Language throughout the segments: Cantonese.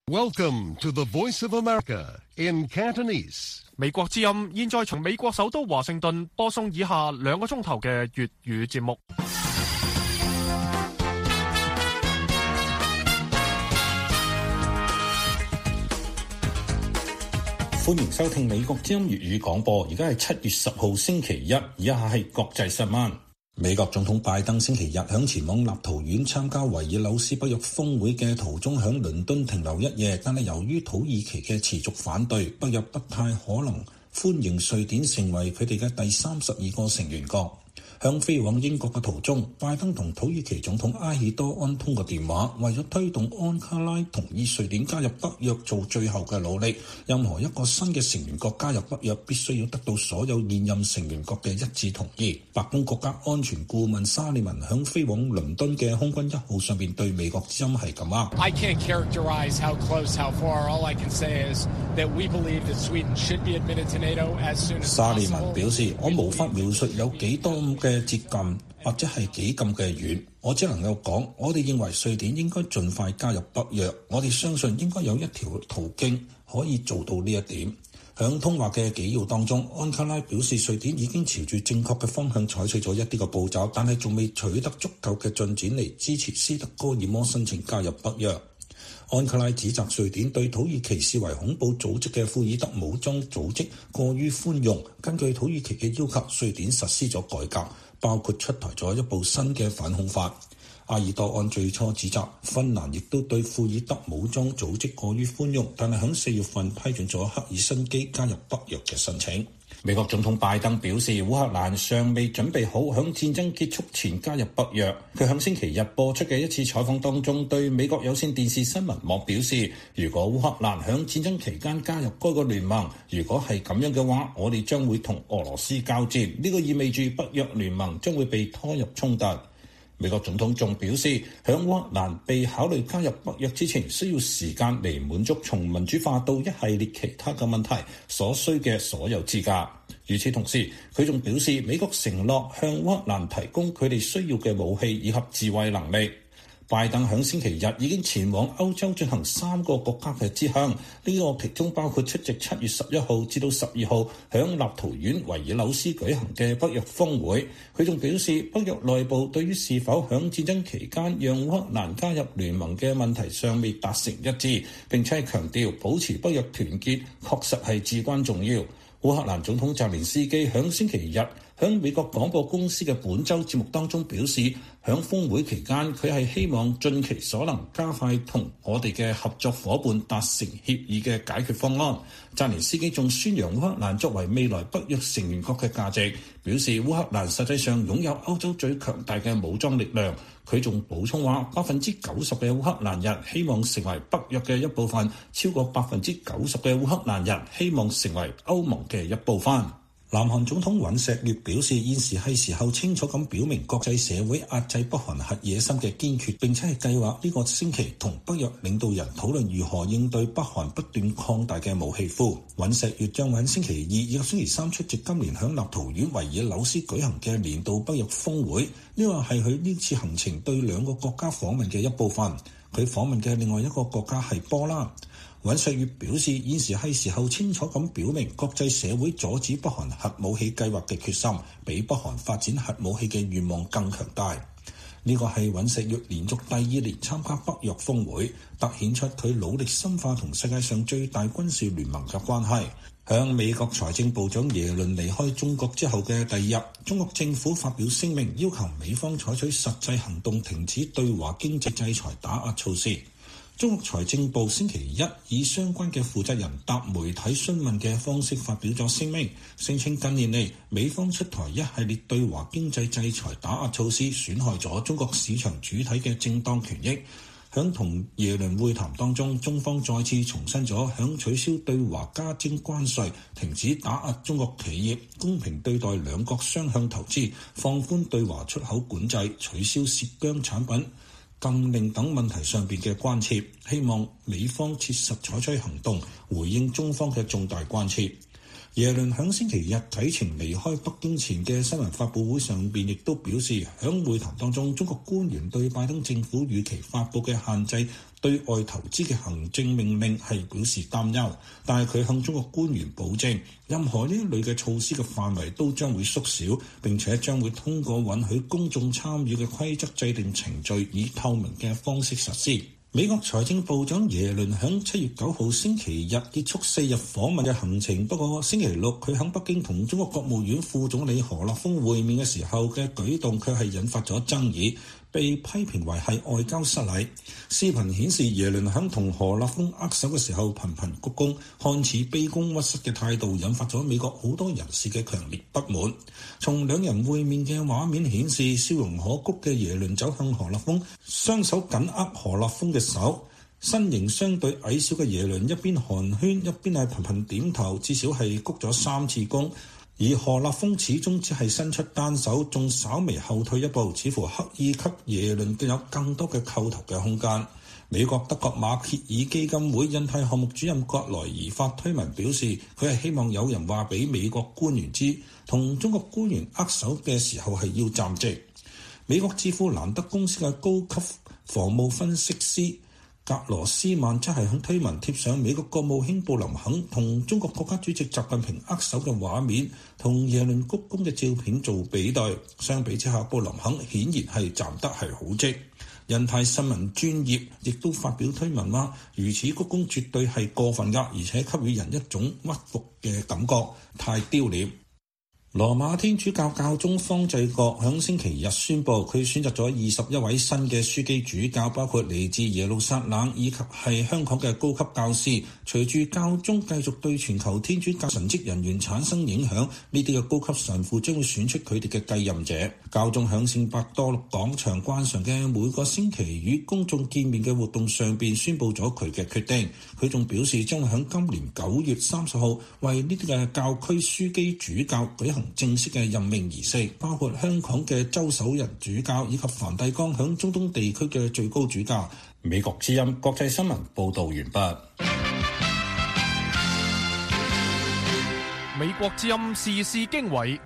Welcome to the Voice of America in Cantonese. 美國之音現在從美國首都華盛頓播送以下2個鐘頭嘅粵語節目。 歡迎收聽美國之音粵語廣播，而家係7月10號星期一，以下係國際新聞。美國總統拜登星期日響前往立陶宛參加維爾紐斯北約峰會嘅途中響倫敦停留1夜，但係由於土耳其嘅持續反對，北約不太可能歡迎瑞典成為佢哋嘅第32個成員國。向飛往英國嘅途中，拜登同土耳其總統埃爾多安通過電話，為咗推動安卡拉同意瑞典加入北約做最後嘅努力。任何一個新嘅成員國加入北約，必須要得到所有現任成員國嘅一致同意。白宮國家安全顧問沙利文響飛往倫敦嘅空軍1號上邊對美國之音係咁話： I can't characterize how close, how far. All I can say is that we believe that Sweden should be admitted to NATO as soon as possible. 沙利文表示：我無法描述有幾多嘅接近或者係幾咁嘅遠，我只能夠講，我哋認為瑞典應該盡快加入北約，我哋相信應該有一條途徑可以做到呢一點。響通話嘅紀要當中，安卡拉表示瑞典已經朝住正確嘅方向採取咗一啲嘅步驟，但係仲未取得足夠嘅進展嚟支持斯德哥爾摩申請加入北約。安卡拉指責瑞典對土耳其視為恐怖組織嘅庫爾德武裝組織過於寬容，根據土耳其嘅要求，瑞典實施咗改革，包括出台咗一部新嘅反恐法。埃爾多安最初指責芬蘭亦都對庫爾德武裝組織過於寬容，但係響4月份批准咗赫爾辛基加入北約嘅申請。美國總統拜登表示，烏克蘭尚未準備好響戰爭結束前加入北約。佢響星期日播出嘅一次採訪當中，對美國有線電視新聞網表示，如果烏克蘭響戰爭期間加入該個聯盟，如果係咁樣嘅話，我哋將會同俄羅斯交戰，呢個意味住北約聯盟將會被拖入衝突。美國總統仲表示，響烏克蘭被考慮加入北約之前，需要時間嚟滿足從民主化到一系列其他嘅問題所需嘅所有資格。與此同時，佢仲表示，美國承諾向烏克蘭提供佢哋需要嘅武器以及自衛能力。拜登響星期日已經前往歐洲進行3個國家嘅之行，呢個其中包括出席7月11號至到12號響立陶宛維爾紐斯舉行嘅北約峰會。佢仲表示，北約內部對於是否響戰爭期間讓烏克蘭加入聯盟嘅問題尚未達成一致，並且係強調保持北約團結確實係至關重要。烏克蘭總統澤連斯基響星期日響美國廣播公司嘅本週節目當中表示，響峰會期間佢係希望盡其所能加快同我哋嘅合作夥伴達成協議嘅解決方案。澤連斯基仲宣揚烏克蘭作為未來北約成員國嘅價值，表示烏克蘭實際上擁有歐洲最強大嘅武裝力量。佢仲補充話，90%嘅烏克蘭人希望成為北約嘅一部分，超過90%嘅烏克蘭人希望成為歐盟嘅一部分。南韓總統尹錫悅表示，現時係時候清楚咁表明國際社會壓制北韓核野心嘅堅決，並且係計劃呢個星期同北約領導人討論如何應對北韓不斷擴大嘅武器庫。尹錫悅將喺星期2以及星期3出席今年響立陶宛維爾紐斯舉行嘅年度北約峰會，呢個係佢呢次行程對2個國家訪問嘅一部分。佢訪問嘅另外一個國家係波蘭。尹錫悅表示，現時係時候清楚咁表明國際社會阻止北韓核武器計劃嘅決心，比北韓發展核武器嘅願望更強大。呢個係尹錫悅連續第2年參加北約峰會，凸顯出佢努力深化同世界上最大軍事聯盟嘅關係。向美國財政部長耶倫離開中國之後嘅第2日，中國政府發表聲明，要求美方採取實際行動，停止對華經濟制裁打壓措施。中國財政部星期一以相關嘅負責人答媒體詢問嘅方式發表咗聲明，聲稱近年嚟美方出台一系列對華經濟制裁打壓措施，損害咗中國市場主體嘅正當權益。響同耶倫會談當中，中方再次重申咗響取消對華加徵關稅、停止打壓中國企業、公平對待兩國雙向投資、放寬對華出口管制、取消涉疆產品禁令等問題上邊嘅關切，希望美方切實採取行動，回應中方嘅重大關切。 耶倫響星期日啟程離開北京前嘅新聞發佈會上邊，亦都表示響會談當中，中國官員對拜登政府預期發佈嘅限制對外投資嘅行政命令係表示擔憂，但係佢向中國官員保證，任何呢一類嘅措施嘅範圍都將會縮小，並且將會通過允許公眾參與嘅規則制定程序，以透明嘅方式實施。美國財政部長耶倫響7月9號星期日結束4日訪問嘅行程，不過星期六佢響北京同中國國務院副總理何立峰會面嘅時候嘅舉動卻係引發咗爭議，被批評為係外交失禮。視頻顯示耶倫響同何立峰握手嘅時候頻頻鞠躬，看似卑躬屈膝嘅態度引發咗美國好多人士嘅強烈不滿。從兩人會面嘅畫面顯示，笑容可掬嘅耶倫走向何立峰，雙手緊握何立峰嘅手。身形相對矮小嘅耶倫一邊寒暄一邊係頻頻點頭，至少係鞠咗3次躬。而何立峰始終只係伸出單手，仲稍微後退一步，似乎刻意給耶倫有更多嘅叩頭嘅空間。美國德國馬歇爾基金會印太項目主任葛萊爾發推文表示，佢係希望有人話俾美國官員知，同中國官員握手嘅時候係要站直。美國智庫蘭德公司嘅高級防務分析師格羅斯曼則係響推文貼上美國國務卿布林肯同中國國家主席習近平握手嘅畫面，同耶倫鞠躬嘅照片做比對。相比之下，布林肯顯然係站得係好直。印太新聞專頁亦都發表推文話，如此鞠躬絕對係過分㗎，而且給予人一種屈服嘅感覺，太丟臉。羅馬天主教教宗方濟各響星期日宣布，佢選擇咗21位新嘅樞機主教，包括嚟自耶路撒冷以及係香港嘅高級教師。隨住教宗繼續對全球天主教神職人員產生影響，呢啲嘅高級神父將會選出佢哋嘅繼任者。教宗響聖伯多祿廣場慣常嘅每個星期與公眾見面嘅活動上邊宣布咗佢嘅決定。佢仲表示將會響今年9月30號為呢啲嘅教區樞機主教舉行正式嘅任命儀式，包括香港嘅周守仁主教以及梵蒂岡響中東地區嘅最高主教。美國之音國際新聞報道完畢。 美國之音時事經緯。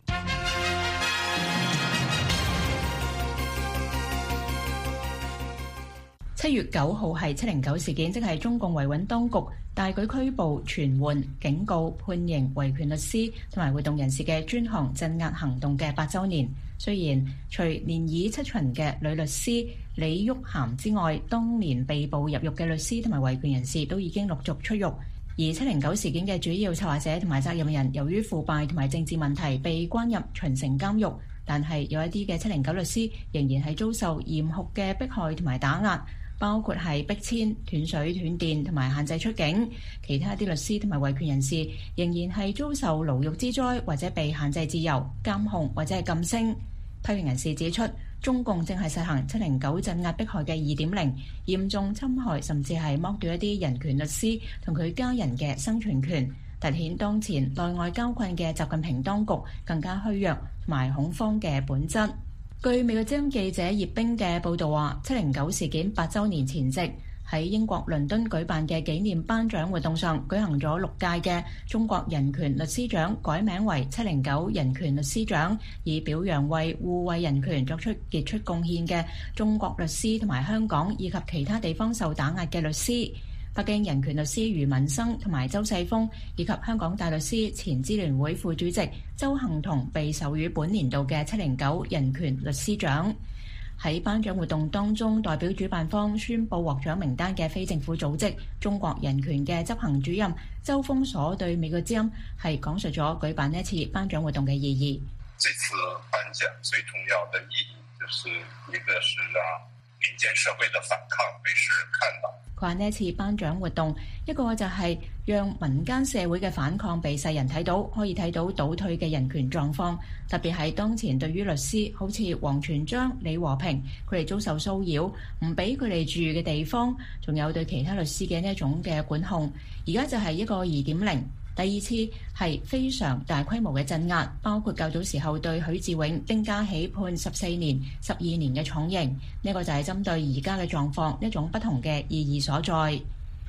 7月9號係709事件，即係中共維穩當局大舉拘捕、傳喚、警告、判刑維權律師同埋活動人士嘅專項鎮壓行動嘅8週年。雖然除連議7旬嘅女律師李玉涵之外，當年被捕入獄嘅律師同埋維權人士都已經陸續出獄。而709事件嘅主要策劃者同埋責任人，由於腐敗同埋政治問題被關入秦城監獄，但係有一啲嘅709律師仍然係遭受嚴酷嘅迫害同埋打壓，包括係逼遷、斷水斷電同埋限制出境。其他啲律師同埋維權人士仍然係遭受牢獄之災，或者被限制自由、監控或者係禁聲。批評人士指出，中共正係實行709鎮壓迫害嘅2.0，嚴重侵害甚至係剝奪一啲人權律師同佢家人嘅生存權，凸顯當前內外交困嘅習近平當局更加虛弱同埋恐慌嘅本質。據美國之音記者葉冰嘅報導話，709事件8週年前夕，喺英國倫敦舉辦嘅紀念頒獎活動上，舉行咗6屆嘅中國人權律師獎改名為709人權律師獎，以表揚為護衛人權作出傑出貢獻嘅中國律師同埋香港以及其他地方受打壓嘅律師。北京人權律師余文生同埋周世峰，以及香港大律師前支聯會副主席周幸彤被授予本年度嘅709人權律師獎。喺頒獎活動當中，代表主辦方宣布獲獎名單嘅非政府組織中國人權嘅執行主任周鋒所對美國之音係講述咗舉辦呢一次頒獎活動嘅意義。 這次頒獎最重要的意義就是一個是讓民間社會的反抗被世人看到。 佢話呢一次頒獎活動，一個就係讓民間社會嘅反抗被世人睇到，可以睇到倒退嘅人權狀況，特別係當前對於律師，好似王全璋、李和平，佢哋遭受騷擾，唔俾佢哋住嘅地方，仲有對其他律師嘅呢一種嘅管控。而家就係一個2.0。第二次係非常大規模嘅鎮壓，包括較早時候對許志永、丁家喜判14年、12年嘅重刑，呢個就係針對而家嘅狀況一種不同嘅意義所在。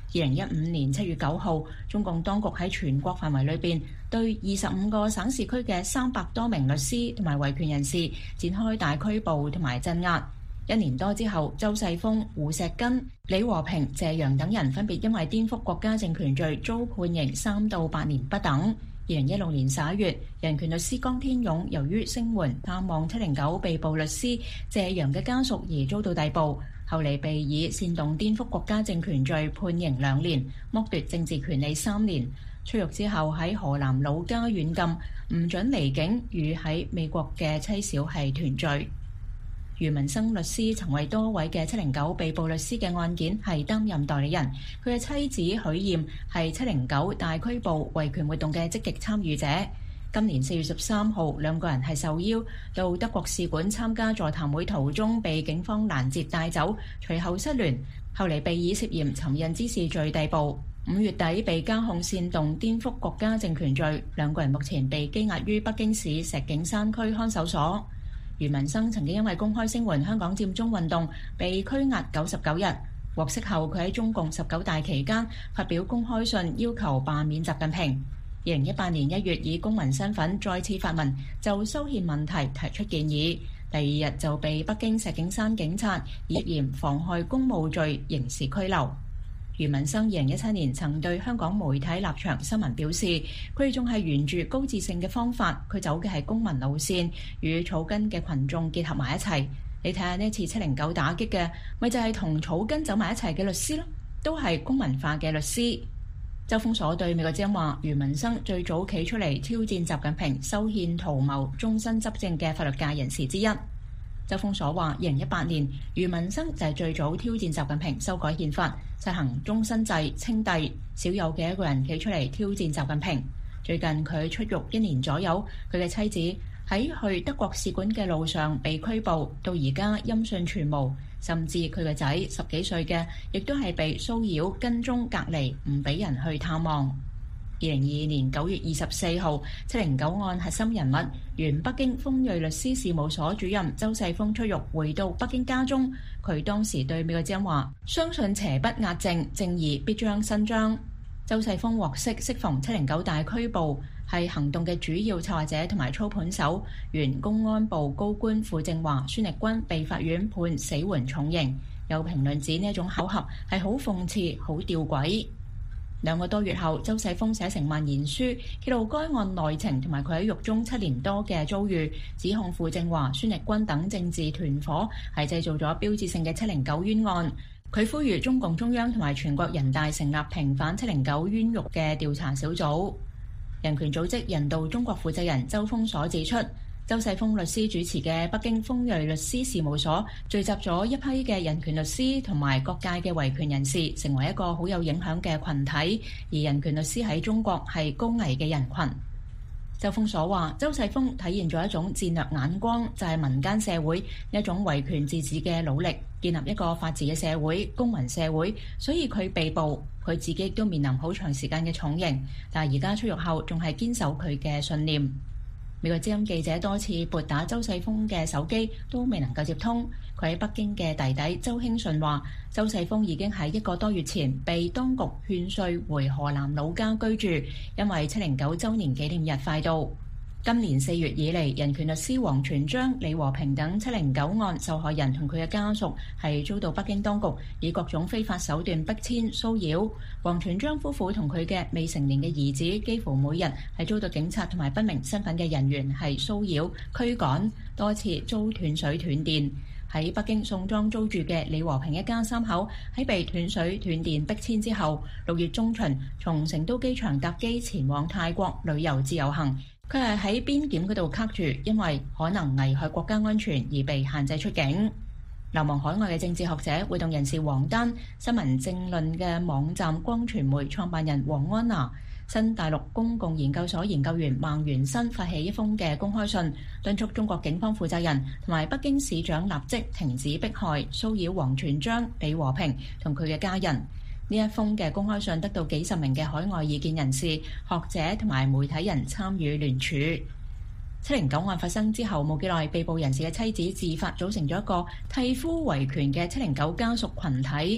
2015年7月9號，中共當局喺全國範圍裏邊對25個省市區嘅300多名律師同埋維權人士展開大拘捕同埋鎮壓。1年多之後，周世峰、胡錫根、李和平、謝陽等人分別因為顛覆國家政權罪遭判刑3到8年不等。2016年11月，人權律師江天勇由於聲援探望709被捕律師謝陽嘅家屬而遭到逮捕，後嚟被以煽動顛覆國家政權罪判刑2年，剝奪政治權利3年。出獄之後喺河南老家軟禁，唔准離境，與喺美國嘅妻小係團聚。余文生律師曾為多位嘅709被捕律師嘅案件係擔任代理人，佢嘅妻子許艷係709大拘捕維權活動嘅積極參與者。今年4月13號，兩個人係受邀到德國使館參加座談會途中被警方攔截帶走，隨後失聯，後嚟被以涉嫌尋釁滋事罪逮捕。5月底被加控煽動顛覆國家政權罪，兩個人目前被羈押於北京市石景山區看守所。余文生曾經因為公開聲援香港佔中運動被拘押99日，獲釋後佢喺中共19大期間發表公開信要求罷免習近平。2018年1月以公民身份再次發文就修憲問題提出建議，第2日就被北京石景山警察以涉嫌妨害公務罪刑事拘留。余文生2017年曾對香港媒體立場新聞表示，佢仲係沿住高智性嘅方法，佢走嘅係公民路線，與草根嘅群眾結合埋一齊。你睇下呢次709打擊嘅，咪就係同草根走埋一齊嘅律師咯，都係公民化嘅律師。周鋒鎖對美國之音話，余文生最早企出嚟挑戰習近平修憲圖謀終身執政嘅法律界人士之一。周鋒鎖話，2018年余文生就係最早挑戰習近平修改憲法，實行終身制稱帝，少有嘅一個人企出嚟挑戰習近平。最近佢出獄1年左右，佢嘅妻子喺去德國使館嘅路上被拘捕，到而家音訊全無，甚至佢個仔10幾歲嘅亦都係被騷擾跟蹤隔離，唔俾人去探望。2022年9月24號，709案核心人物原北京鋒銳律師事務所主任周世峰出獄，回到北京家中。佢當時對美國之音話：相信邪不壓正，正義必將伸張。周世峰獲釋，適逢709大拘捕，係行動嘅主要策劃者同埋操盤手。原公安部高官傅政華、孫力軍被法院判死緩重刑。有評論指呢一種巧合係好諷刺、好弔詭。2個多月後，周世峰寫成萬言書，揭露該案內情同埋佢喺獄中7年多嘅遭遇，指控傅政華、孫力軍等政治團伙係製造咗標誌性嘅709冤案。佢呼籲中共中央同埋全國人大成立平反709冤獄嘅調查小組。人權組織人道中國負責人周鋒鎖指出，周世峰律師主持嘅北京鋒銳律師事務所聚集咗一批嘅人權律師同埋各界嘅維權人士，成為一個好有影響嘅群體。而人權律師喺中國係高危嘅人群。周鋒鎖話，周世峰體現咗一種戰略眼光，就係民間社會一種維權自治嘅努力，建立一個法治嘅社會、公民社會。所以佢被捕，佢自己都面臨好長時間嘅重刑，但係而家出獄後仲係堅守佢嘅信念。美國之音記者多次撥打周世峰嘅手機，都未能夠接通。佢喺北京嘅弟弟周興順話，周世峰已經喺1個多月前被當局勸說回河南老家居住，因為709週年紀念日快到。今年4月以嚟，人權律師王全璋、李和平等709案受害人同佢嘅家屬係遭到北京當局以各種非法手段逼遷騷擾。王全璋夫婦同佢嘅未成年嘅兒子幾乎每日係遭到警察同埋不明身份嘅人員係騷擾、驅趕，多次遭斷水斷電。喺北京宋莊租住嘅李和平一家3口喺被斷水斷電逼遷之後，6月中旬從成都機場搭機前往泰國旅遊自由行。佢係喺邊檢嗰度卡住，因為可能危害國家安全而被限制出境。流亡海外嘅政治學者、活動人士王丹、新聞政論嘅網站光傳媒創辦人黃安娜、新大陸公共研究所研究員孟元新發起一封嘅公開信，敦促中國警方負責人同埋北京市長立即停止迫害、騷擾王全璋、李和平同佢嘅家人。呢一封嘅公開信得到幾十名嘅海外意見人士、學者同埋媒體人參與聯署。709案發生之後冇幾耐，被捕人士嘅妻子自發組成咗一個替夫維權嘅709家屬群體。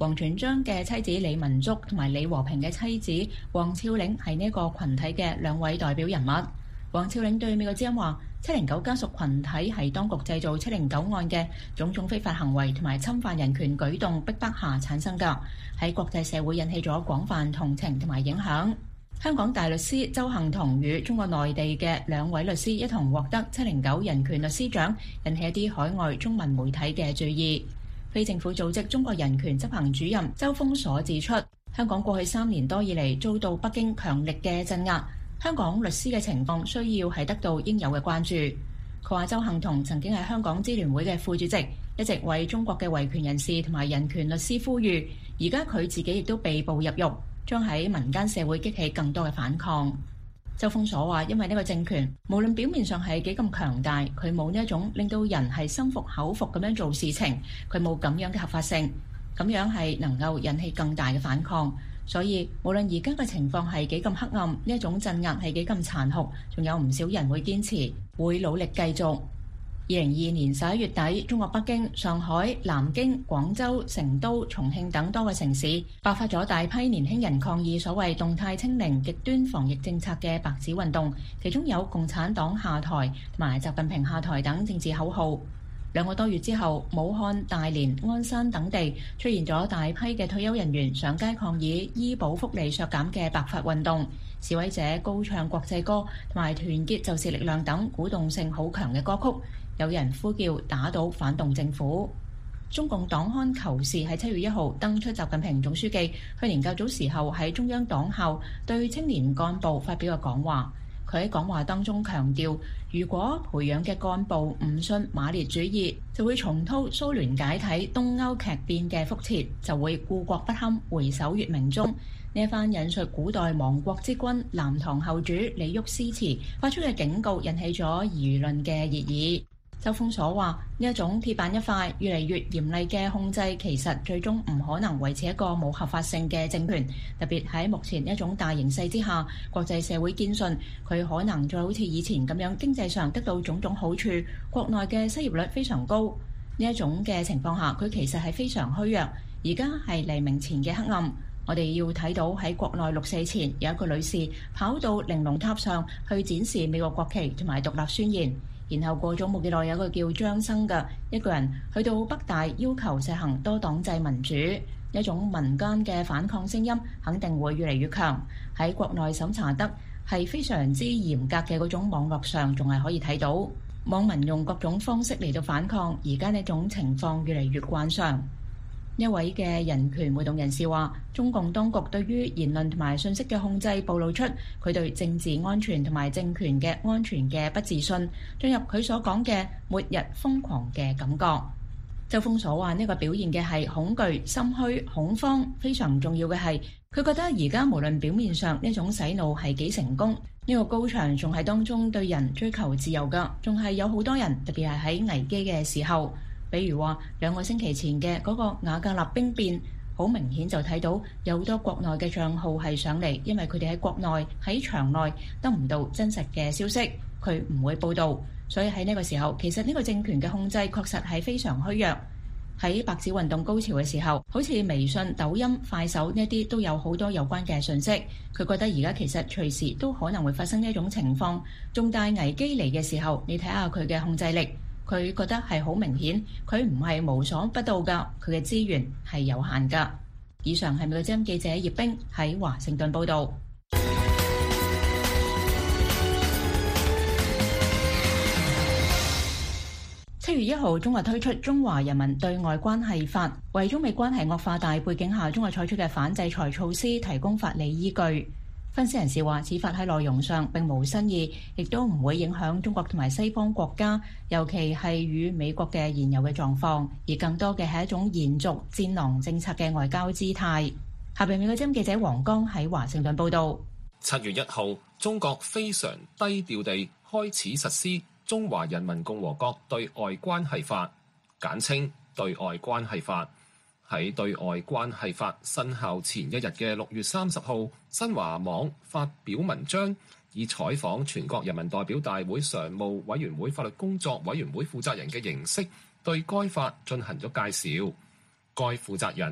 王全璋嘅妻子李文竹同埋李和平嘅妻子黃峭嶺係呢個群體嘅兩位代表人物。黃峭嶺對美國之音話：709家屬群體係當局製造709案嘅種種非法行為同埋侵犯人權舉動逼迫下產生㗎，喺國際社會引起咗廣泛同情同埋影響。香港大律師周幸彤與中國內地嘅2位律師一同獲得709人權律師獎，引起一啲海外中文媒體嘅注意。非政府組織中國人權執行主任周鋒鎖指出，香港過去3年多以嚟遭到北京強力嘅鎮壓，香港律師嘅情況需要係得到應有嘅關注。佢話周幸彤曾經係香港支聯會嘅副主席，一直為中國嘅維權人士同埋人權律師呼籲，而家佢自己亦都被捕入獄，將喺民間社會激起更多嘅反抗。周鋒鎖話，因為呢個政權無論表面上係幾咁強大，佢冇呢一種令到人係心服口服咁樣做事情，佢冇咁樣嘅合法性，咁樣係能夠引起更大嘅反抗。所以無論而家嘅情況係幾咁黑暗，呢一種鎮壓係幾咁殘酷，仲有唔少人會堅持，會努力繼續。2022年11月底，中國北京、上海、南京、廣州、成都、重慶等多個城市爆發咗大批年輕人抗議所謂動態清零極端防疫政策嘅白紙運動，其中有共產黨下台同埋習近平下台等政治口號。2個多月之後，武漢、大連、鞍山等地出現咗大批嘅退休人員上街抗議醫保福利削減嘅白髮運動，示威者高唱國際歌同埋團結就是力量等鼓動性好強嘅歌曲，有人呼叫打倒反動政府。中共黨刊《求是》喺7月1號登出習近平總書記去年較早時候喺中央黨校對青年幹部發表嘅講話。佢喺講話當中強調，如果培養嘅幹部唔信馬列主義，就會重蹈蘇聯解體東歐劇變嘅覆轍，就會故國不堪，回首月明中。呢一番引述古代亡國之君南唐後主李煜詩詞發出嘅警告，引起咗輿論嘅熱議。周鋒鎖話：呢一種鐵板一塊、越嚟越嚴厲嘅控制，其實最終唔可能維持一個冇合法性嘅政權。特別喺目前一種大形勢之下，國際社會堅信佢可能再好似以前咁樣經濟上得到種種好處，國內嘅失業率非常高。呢一種嘅情況下，佢其實係非常虛弱。而家係黎明前嘅黑暗，我哋要睇到喺國內6四前有一個女士跑到玲瓏塔上去展示美國國旗同埋獨立宣言。然後過咗冇幾耐，有個叫張生嘅一個人去到北大要求實行多黨制民主，一種民間嘅反抗聲音肯定會越嚟越強。喺國內審查得係非常之嚴格嘅嗰種網絡上仲係可以睇到，網民用各種方式嚟到反抗。而家呢種情況越嚟越慣常。一位嘅人權活動人士話，中共當局對於言論同埋信息嘅控制暴露出佢對政治安全同埋政權嘅安全嘅不自信，進入佢所講嘅末日瘋狂嘅感覺。周鋒鎖話，呢個表現嘅係恐懼、心虛、恐慌。非常重要嘅係，佢覺得而家無論表面上呢種洗腦係幾成功，呢個高牆仲係當中對人追求自由㗎，仲係有好多人，特別係喺危機嘅時候。比如話2個星期前嘅嗰個瓦格納兵變，好明顯就睇到有好多國內嘅帳號係上嚟，因為佢哋喺國內喺場內得唔到真實嘅消息，佢唔會報導。所以喺呢個時候，其實呢個政權嘅控制確實係非常虛弱。喺白紙運動高潮嘅時候，好似微信、抖音、快手呢啲都有好多有關嘅信息。佢覺得而家其實隨時都可能會發生呢一種情況。重大危機嚟嘅時候，你睇下佢嘅控制力。佢覺得係好明顯，佢唔係無所不到㗎，佢嘅資源係有限㗎。以上係美國之音記者葉冰喺華盛頓報導。7月1號，中國推出《中華人民對外關係法》，為中美關係惡化大背景下中國採取嘅反制裁措施提供法理依據。分析人士話，此法喺內容上並無新意，亦都唔會影響中國同埋西方國家，尤其係與美國嘅現有嘅狀況，而更多嘅係一種延續戰狼政策嘅外交姿態。下邊美國之音記者黃江喺華盛頓報導。 7月1號，中國非常低調地開始實施《中華人民共和國對外關係法》，簡稱《對外關係法》。喺對外關係法生效前一日嘅6月30號，新華網發表文章，以採訪全國人民代表大會常務委員會法律工作委員會負責人嘅形式，對該法進行咗介紹。該負責人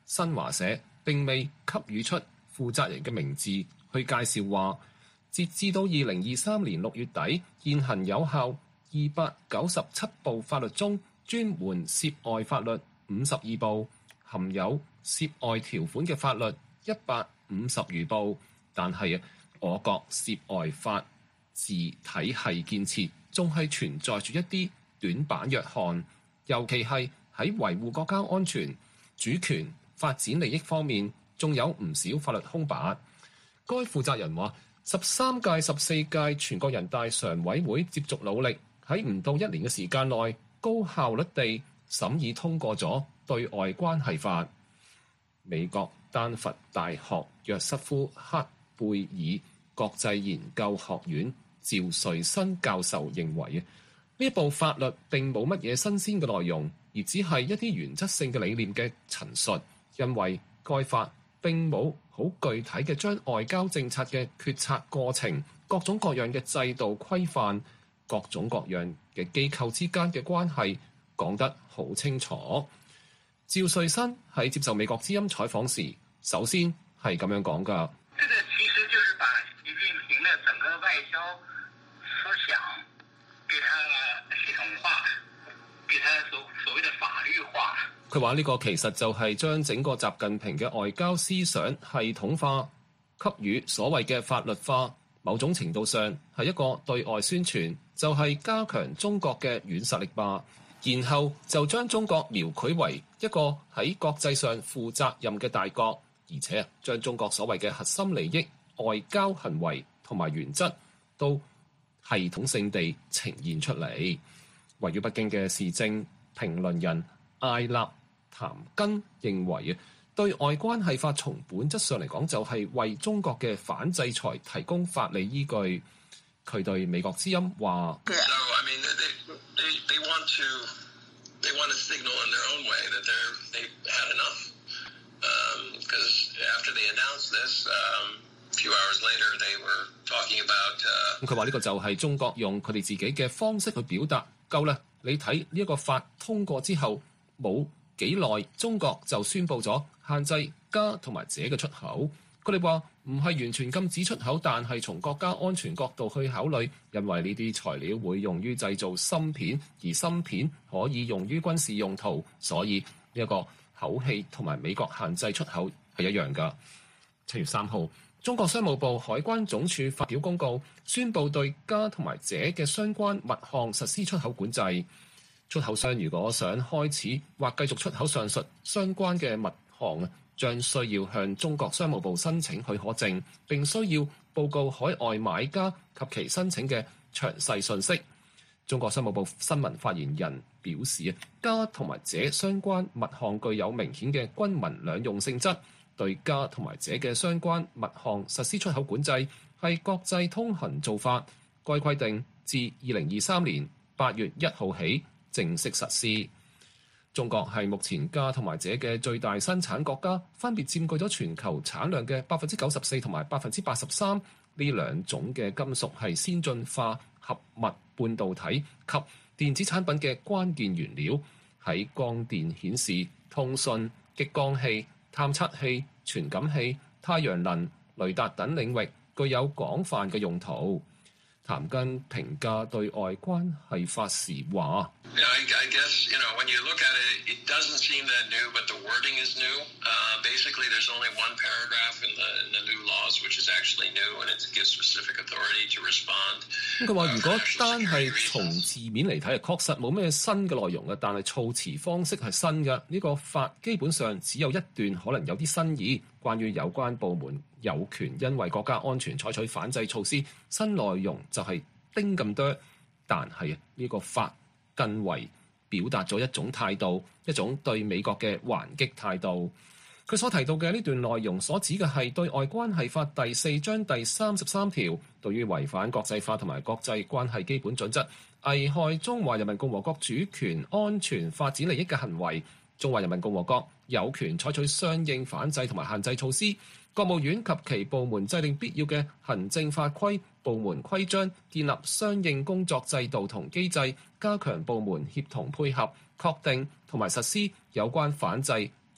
新華社並未給予出負責人嘅名字去介紹話，截至到2023年6月底，現行有效297部法律中，專門涉外法律52部，含有涉外條款嘅法律150餘部。但係我國涉外法治體系建設仲係存在住一啲短板弱項，尤其係喺維護國家安全、主權、發展利益方面，仲有唔少法律空白。該負責人話：13屆、14屆全國人大常委會接續努力，喺唔到1年嘅時間內，高效率地審議通過咗對外關係法。美國丹佛大學約瑟夫克貝爾國際研究學院趙瑞新教授認為，呢一部法律並冇乜嘢新鮮嘅內容，而只係一啲原則性嘅理念嘅陳述，因為該法並冇好具體嘅將外交政策嘅決策過程、各種各樣嘅制度規範、各種各樣嘅機構之間嘅關係講得好清楚。趙瑞新喺接受美國之音採訪時，首先係咁樣講㗎。 這個其實就是把習近平的整個外交思想給它系統化，給它所謂的法律化。 佢話呢個其實就係將整個習近平嘅外交思想系統化，給予所謂嘅法律化。某種程度上係一個對外宣傳，就係加強中國嘅軟實力吧。然後就將中國描繪為一個喺國際上負責任嘅大國，而且將中國所謂嘅核心利益、外交行為同埋原則都系統性地呈現出嚟。位於北京嘅時政評論人艾納譚根認為，對外關係法從本質上嚟講就係為中國嘅反制裁提供法理依據。佢對美國之音話 They want to signal in their own way that they've had enough. Because after they announced this, a few hours later, they were talking about. 佢話呢個就係中國用佢哋自己嘅方式去表達夠啦。你睇呢一個法通過之後，冇幾耐，中國就宣布咗限制鎵同埋鍺嘅出口。佢哋話唔係完全禁止出口，但係從國家安全角度去考慮，因為呢啲材料會用於製造芯片，而芯片可以用於軍事用途，所以呢一個口氣同埋美國限制出口係一樣㗎。7月3號，中國商務部海關總署發表公告，宣布對鎵同埋鍺嘅相關物項實施出口管制。出口商如果想開始或繼續出口上述相關嘅物項，將需要向中國商務部申請許可證，並需要報告海外買家及其申請嘅詳細信息。中國商務部新聞發言人表示，鎵同埋鍺相關物項具有明顯嘅軍民兩用性質，對鎵同埋鍺嘅相關物項實施出口管制係國際通行做法。該規定自2023年8月1號起正式實施。中國係目前鎵同埋鍺嘅最大生產國家，分別佔據咗全球產量嘅94%同埋83%。呢兩種嘅金屬係先進化合物半導體及電子產品嘅關鍵原料，喺光電顯示、通訊、激光器、探測器、傳感器、太陽能、雷達等領域具有廣泛嘅用途。譚根評價對外關係法時話 ：I guess, when you look at it, it doesn't seem that new, but the wording is new. Basically, there's only one paragraph in the new laws, which is actually new, and it gives specific authority to respond. 佢話：如果單係從字面嚟睇，確實冇咩新嘅內容嘅，但係措辭方式係新嘅。呢個法基本上只有一段可能有啲新意，關於有關部門有權因為國家安全採取反制措施，新內容就係丁咁多，但係呢個法更為表達咗一種態度，一種對美國嘅還擊態度。佢所提到嘅呢段內容所指嘅係對外關係法第4章第33條，對於違反國際法同埋國際關係基本準則，危害中華人民共和國主權、安全、發展利益嘅行為，中華人民共和國有權採取相應反制同埋限制措施。國務院及其部門制定必要嘅行政法規、部門規章，建立相應工作制度同機制，加強部門協同配合，確定同埋實施有關反制、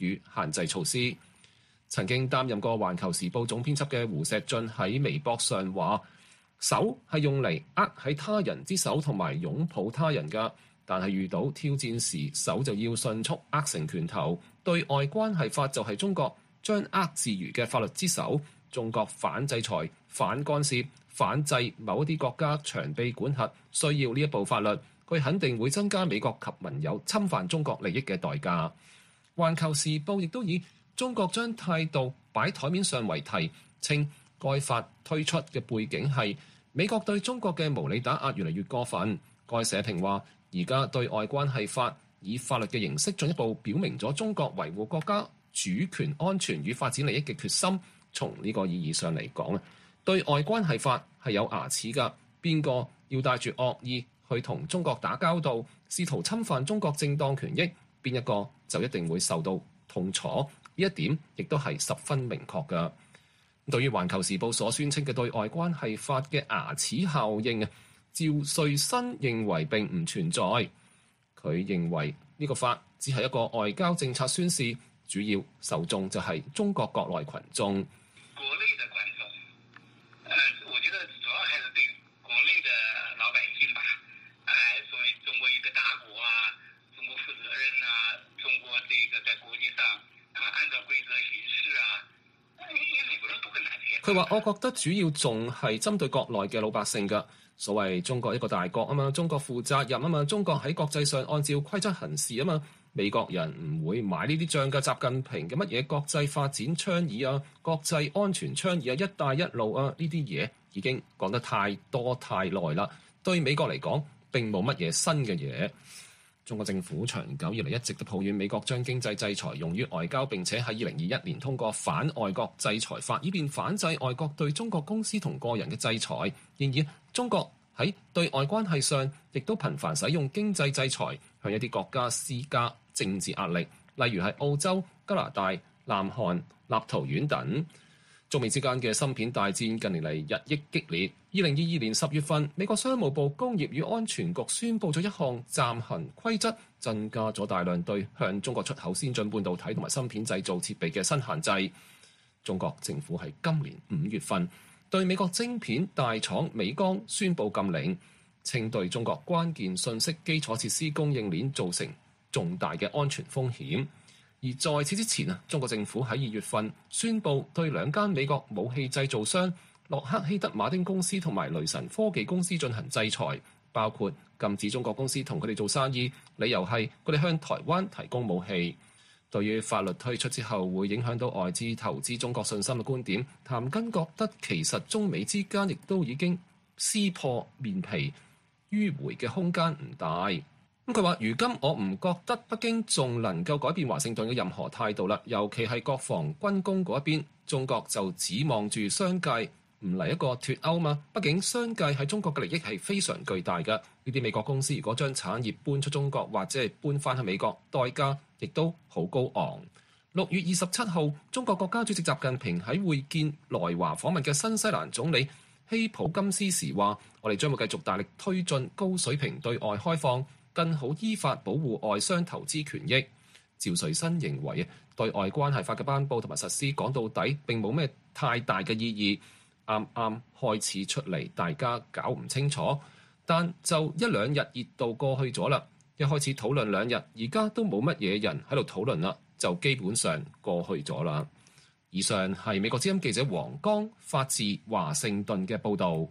與限制措施。曾經擔任過《環球時報》總編輯嘅胡錫進喺微博上話：手係用嚟握喺他人之手同埋擁抱他人㗎，但係遇到挑戰時，手就要迅速握成拳頭。對外關係法就係中國將握自如嘅法律之手。中國反制裁、反干涉、反制某一啲國家長臂管轄，需要呢一部法律，佢肯定會增加美國及盟友侵犯中國利益嘅代價。環球時報亦都以中國將態度擺台面上為題，稱該法推出嘅背景係美國對中國嘅無理打壓越嚟越過分。該社評話，而家對外關係法以法律嘅形式進一步表明咗中國維護國家主權安全與發展利益嘅決心。從呢個意義上嚟講，對外關係法係有牙齒㗎。邊個要帶住惡意去同中國打交道，試圖侵犯中國正當權益，邊一個就一定會受到痛楚。呢一點亦都係十分明確㗎。對於環球時報所宣稱嘅對外關係法嘅牙齒效應啊，趙瑞新認為並唔存在。佢認為呢個法只係一個外交政策宣示，主要受眾就係中國國內群眾。 國內的觀眾，我覺得主要還是對國內的老百姓吧。所謂中國一個大國啊，中國負責任啊，中國這個在國際上按照規則行事啊，因為美國人不會拿這些。 佢話：我覺得主要仲係針對國內嘅老百姓㗎。所謂中國一個大國啊嘛，中國負責任啊嘛，中國喺國際上按照規則行事啊嘛。美國人唔會買呢啲帳嘅。習近平嘅乜嘢國際發展倡議啊、國際安全倡議啊、一帶一路啊，呢啲嘢已經講得太多太耐啦。對美國嚟講並冇乜嘢新嘅嘢。中國政府長久以嚟一直都抱怨美國將經濟制裁用於外交，並且喺2021年通過反外國制裁法，以便反制外國對中國公司同個人嘅制裁。然而中國喺對外關係上亦都頻繁使用經濟制裁向一啲國家施加政治壓力，例如係澳洲、加拿大、南韓、立陶宛等。中美之間嘅芯片大戰近年嚟日益激烈。2022年10月份，美國商務部工業與安全局宣布咗一項暫行規則，增加咗大量對向中國出口先進半導體同埋芯片製造設備嘅新限制。中國政府喺今年5月份對美國晶片大廠美光宣布禁令，稱對中國關鍵信息基礎設施供應鏈造成重大嘅安全風險。而在此之前啊，中國政府喺2月份宣布對2間美國武器製造商洛克希德馬丁公司同埋雷神科技公司進行制裁，包括禁止中國公司同佢哋做生意，理由係佢哋向台灣提供武器。對於法律推出之後會影響到外資投資中國信心嘅觀點，譚根覺得其實中美之間亦都已經撕破面皮，迂迴嘅空間唔大。咁佢話：如今我唔覺得北京仲能夠改變華盛頓嘅任何態度啦，尤其係國防軍工嗰一邊，中國就指望住商界唔嚟一個脫歐嘛。畢竟商界喺中國嘅利益係非常巨大嘅。呢啲美國公司如果將產業搬出中國或者係搬翻去美國，代價亦都好高昂。6月27號，中國國家主席習近平喺會見來華訪問嘅新西蘭總理希普金斯時話：我哋將會繼續大力推進高水平對外開放，更好依法保護外商投資權益。趙瑞新認為對外關係法嘅頒布同埋實施講到底並冇咩太大嘅意義，啱啱開始出嚟，大家搞唔清楚。但就1-2日熱度過去咗啦，一開始討論2日，而家都冇乜嘢人喺度討論啦，就基本上過去咗啦。以上係美國之音記者黃剛發自華盛頓嘅報導。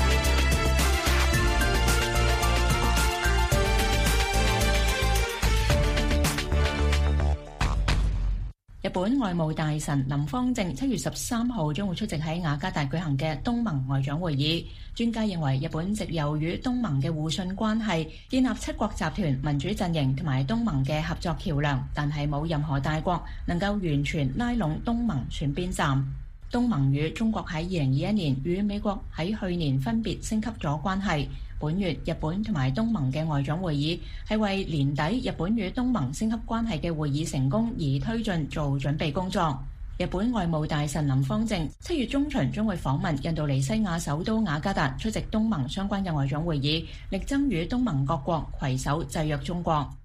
日本外務大臣林芳正7月13號將會出席喺雅加達舉行嘅東盟外長會議。專家認為日本藉由與東盟嘅互信關係，建立七國集團民主陣營同埋東盟嘅合作橋樑，但係冇任何大國能夠完全拉攏東盟選邊站。東盟與中國喺2021年與美國喺去年分別升級咗關係。本月日本同埋東盟嘅外長會議係為年底日本與東盟升級關係嘅會議成功而推進做準備工作。日本外務大臣林芳正7月中旬將會訪問印度尼西亞首都雅加達，出席東盟相關嘅外長會議，力爭與東盟各國攜手制約中國。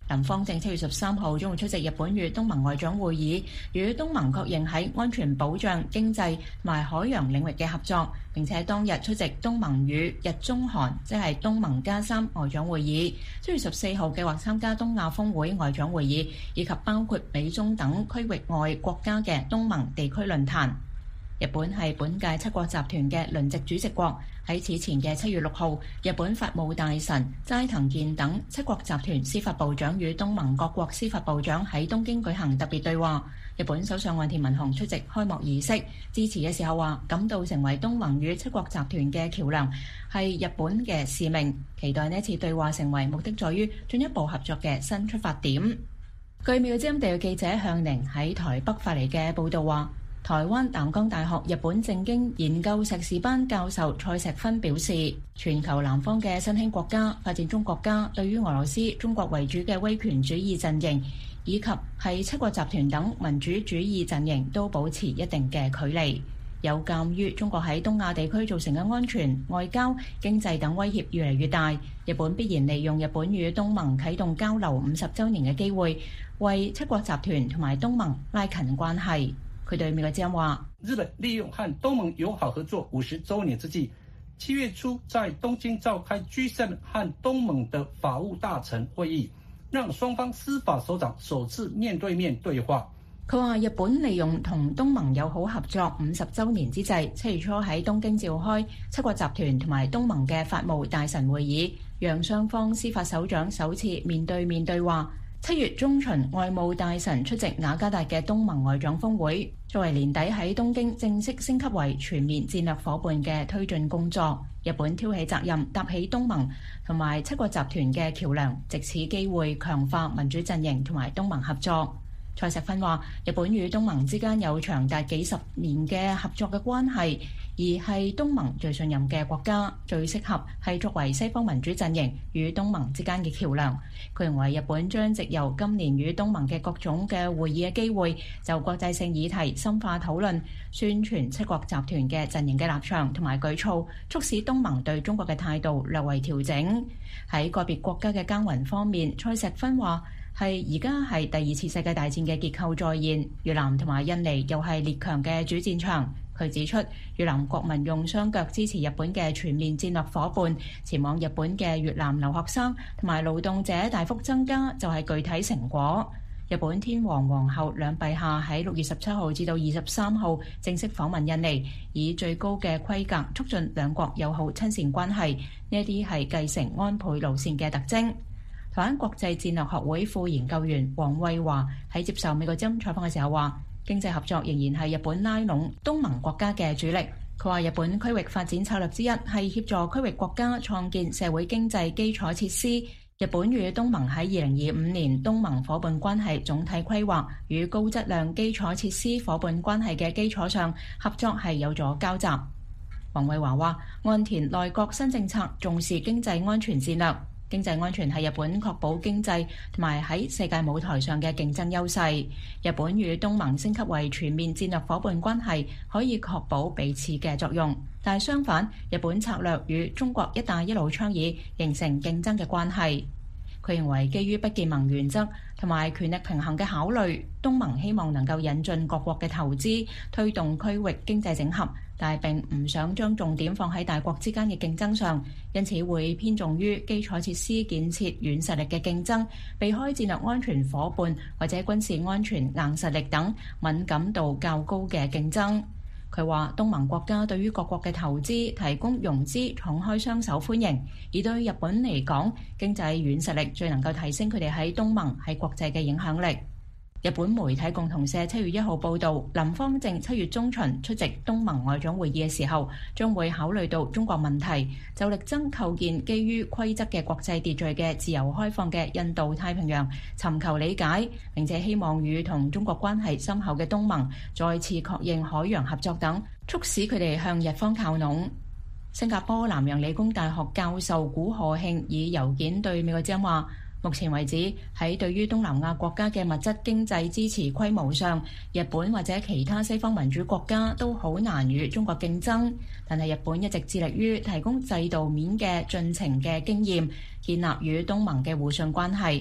林芳正7月13號將會出席日本與東盟外長會議，與東盟確認喺安全保障、經濟同埋海洋領域嘅合作，並且當日出席東盟與日中韓即係東盟+3外長會議。7月14號計劃參加東亞峰會外長會議，以及包括美中等區域外國家嘅東盟地區論壇。日本係本屆七國集團嘅輪值主席國。喺此前嘅7月6號，日本法務大臣齋藤健等七國集團司法部長與東盟各國司法部長喺東京舉行特別對話。日本首相岸田文雄出席開幕儀式，致辭嘅時候話感到成為東盟與七國集團嘅橋梁係日本嘅使命，期待呢次對話成為目的在於進一步合作嘅新出發點。據美國之音地記者向寧喺台北發嚟嘅報道話，台灣淡江大學日本政經研究碩士班教授蔡石芬表示，全球南方嘅新興國家、發展中國家對於俄羅斯、中國為主嘅威權主義陣營，以及係七國集團等民主主義陣營都保持一定嘅距離。有鑑於中國喺東亞地區造成嘅安全、外交、經濟等威脅越嚟越大，日本必然利用日本與東盟啟動交流50週年嘅機會，為七國集團同埋東盟拉近關係。佢對美國之音話： 日本利用和東盟友好合作50週年之際，7月初在東京召開 G7 和東盟的法務大臣會議，讓雙方司法首長首次面對面對話。 佢話日本利用同東盟友好合作50週年之際，7月初喺東京召開七國集團同埋東盟嘅法務大臣會議，讓雙方司法首長首次面對面對話。7月中旬，外務大臣出席雅加達嘅東盟外長峰會，作為年底喺東京正式升級為全面戰略夥伴嘅推進工作。日本挑起責任，搭起東盟同埋七國集團嘅橋梁，藉此機會強化民主陣營同埋東盟合作。蔡石芬話：日本與東盟之間有長達幾十年嘅合作嘅關係，而係東盟最信任嘅國家，最適合係作為西方民主陣營與東盟之間嘅橋梁。佢認為日本將藉由今年與東盟嘅各種嘅會議嘅機會，就國際性議題深化討論，宣傳七國集團嘅陣營嘅立場同埋舉措，促使東盟對中國嘅態度略為調整。喺個別國家嘅耕耘方面，蔡石芬話：而家係第二次世界大戰嘅結構再現，越南同埋印尼又係列強嘅主戰場。佢指出，越南國民用雙腳支持日本嘅全面戰略夥伴，前往日本嘅越南留學生同埋勞動者大幅增加，就係具體成果。日本天皇皇后兩陛下喺6月17號至到23號正式訪問印尼，以最高嘅規格促進兩國友好親善關係，呢一啲係繼承安倍路線嘅特徵。台灣國際戰略學會副研究員黃惠華喺接受美國之音採訪嘅時候話：經濟合作仍然係日本拉攏東盟國家嘅主力。佢話日本區域發展策略之一係協助區域國家創建社會經濟基礎設施。日本與東盟喺2025年東盟夥伴關係總體規劃與高質量基礎設施夥伴關係嘅基礎上，合作係有咗交集。黃惠華話：岸田內閣新政策重視經濟安全戰略。經濟安全係日本確保經濟同埋喺世界舞台上嘅競爭優勢。日本與東盟升級為全面戰略夥伴關係，可以確保彼此嘅作用。但係相反，日本策略與中國一帶一路倡議形成競爭嘅關係。佢認為基於不結盟原則同埋權力平衡嘅考慮，東盟希望能夠引進各國嘅投資，推動區域經濟整合，但係並唔想將重點放喺大國之間嘅競爭上，因此會偏重於基礎設施建設軟實力嘅競爭，避開戰略安全夥伴或者軍事安全硬實力等敏感度較高嘅競爭。佢話東盟國家對於各國嘅投資提供融資敞開雙手歡迎，而對日本嚟講，經濟軟實力最能夠提升佢哋喺東盟喺國際嘅影響力。日本媒體共同社7月1號報導，林芳正7月中旬出席東盟外長會議嘅時候，將會考慮到中國問題，就力爭構建基於規則嘅國際秩序嘅自由開放嘅印度太平洋，尋求理解，並且希望與同中國關係深厚嘅東盟再次確認海洋合作等，促使佢哋向日方靠攏。新加坡南洋理工大學教授古賀慶以郵件對美國之音話：目前為止，喺對於東南亞國家嘅物質經濟支持規模上，日本或者其他西方民主國家都好難與中國競爭。但係日本一直致力於提供制度面嘅進程嘅經驗，建立與東盟嘅互信關係。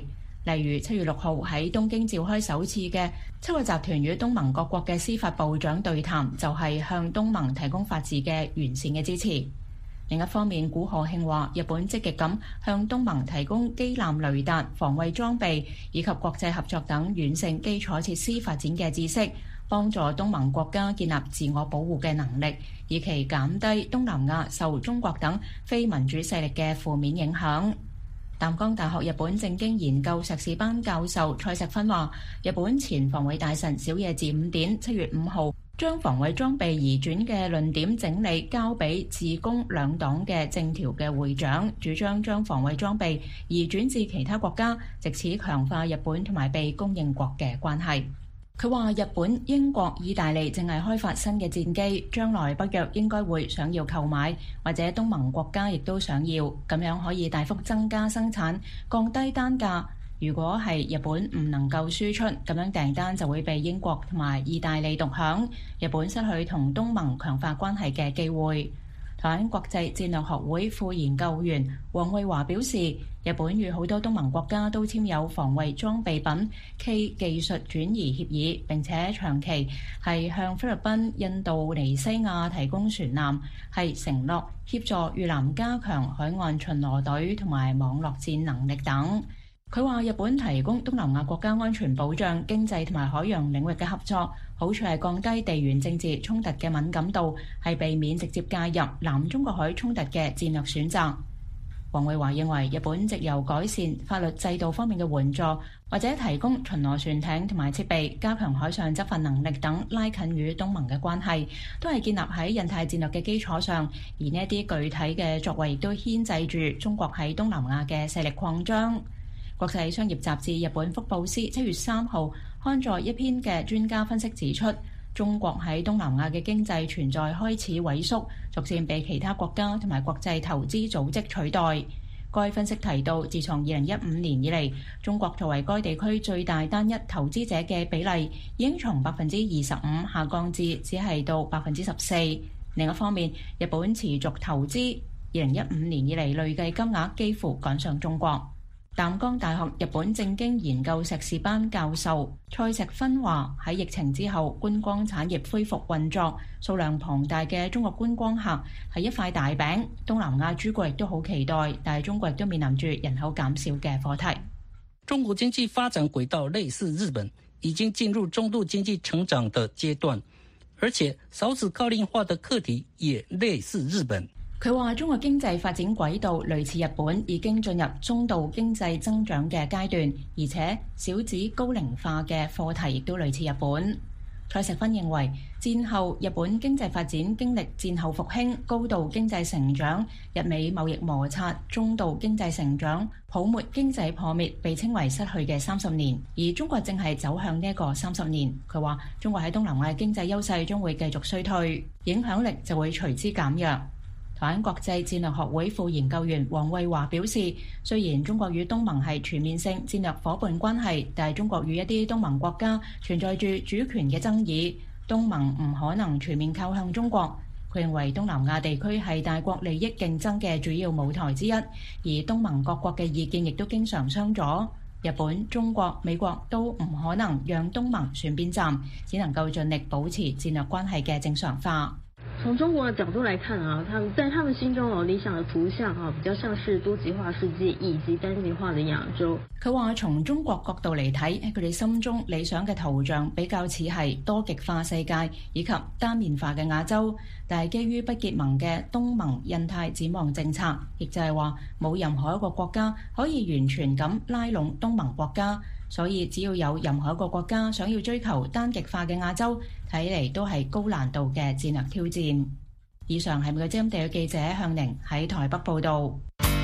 例如7月6號喺東京召開首次嘅7個集團與東盟各國嘅司法部長對談，就係向東盟提供法治嘅完善嘅支持。另一方面，古賀慶話，日本積極咁向東盟提供機艦雷達、防衛裝備以及國際合作等軟性基礎設施發展嘅知識，幫助東盟國家建立自我保護嘅能力，以期減低東南亞受中國等非民主勢力嘅負面影響。淡江大學日本政經研究碩士班教授蔡石芬話，日本前防衛大臣小野寺五典7月5號將防衛裝備移轉嘅論點整理交俾自公兩黨嘅政調嘅會長，主張將防衛裝備移轉至其他國家，藉此強化日本同埋被供應國嘅關係。佢話日本、英國、意大利正係開發新嘅戰機，將來北約應該會想要購買，或者東盟國家亦都想要，咁樣可以大幅增加生產，降低單價。如果係日本唔能夠輸出，咁樣訂單就會被英國同埋意大利獨享，日本失去同東盟強化關係嘅機會。台灣國際戰略學會副研究員黃惠華表示，日本與好多東盟國家都簽有防衛裝備品暨技術轉移協議，並且長期係向菲律賓、印度尼西亞提供船艦，係承諾協助越南加強海岸巡邏隊同埋網絡戰能力等。佢話日本提供東南亞國家安全保障、經濟同埋海洋領域嘅合作，好處係降低地緣政治衝突嘅敏感度，係避免直接介入南中國海衝突嘅戰略選擇。黃惠華認為日本藉由改善法律制度方面嘅援助，或者提供巡邏船艇同埋設備，加強海上執法能力等，拉近與東盟嘅關係，都係建立喺印太戰略嘅基礎上。而呢一啲具體嘅作為亦都牽制住中國喺東南亞嘅勢力擴張。國際商業雜誌日本福布斯7月3號刊載一篇嘅專家分析指出，中國喺東南亞嘅經濟存在開始萎縮，逐漸被其他國家同埋國際投資組織取代。該分析提到，自從2015年以嚟，中國作為該地區最大單一投資者嘅比例已經從25%下降至只係到14%。另一方面，日本持續投資，2015年以嚟累計金額幾乎趕上中國。淡江大學日本政經研究碩士班教授蔡石芬話，喺疫情之後，觀光產業恢復運作，數量龐大嘅中國觀光客係一塊大餅，東南亞諸國亦都好期待，但係中國亦都面臨住人口減少嘅課題。 中國經濟發展軌道類似日本，已經進入中度經濟成長的階段，而且少子高齡化的課題也類似日本。 佢話中國經濟發展軌道類似日本，已經進入中度經濟增長嘅階段，而且少子高齡化嘅課題亦都類似日本。蔡石芬認為，戰後日本經濟發展經歷戰後復興、高度經濟成長、日美貿易摩擦、中度經濟成長、泡沫經濟破滅，被稱為失去嘅30年。而中國正係走向呢一個30年。佢話中國喺東南亞經濟優勢將會繼續衰退，影響力就會隨之減弱。台灣國際戰略學會副研究員黃惠華表示，雖然中國與東盟係全面性戰略夥伴關係，但係中國與一啲東盟國家存在住主權嘅爭議，東盟唔可能全面靠向中國。佢認為東南亞地區係大國利益競爭嘅主要舞台之一，而東盟各國嘅意見亦都經常相左。日本、中國、美國都唔可能讓東盟選邊站，只能夠盡力保持戰略關係嘅正常化。 從中國的角度來看啊，在他們心中理想的圖像比較像是多極化世界以及單極化的亞洲。 佢話從中國角度嚟睇，喺佢哋心中理想嘅圖像比較似係多極化世界以及單面化嘅亞洲，但係基於不結盟嘅東盟印太展望政策，亦就係話冇任何一個國家可以完全咁拉攏東盟國家。所以只要有任何一個國家想要追求單極化嘅亞洲，睇嚟都係高難度嘅戰略挑戰。以上係美國之音地嘅記者向寧喺台北報導。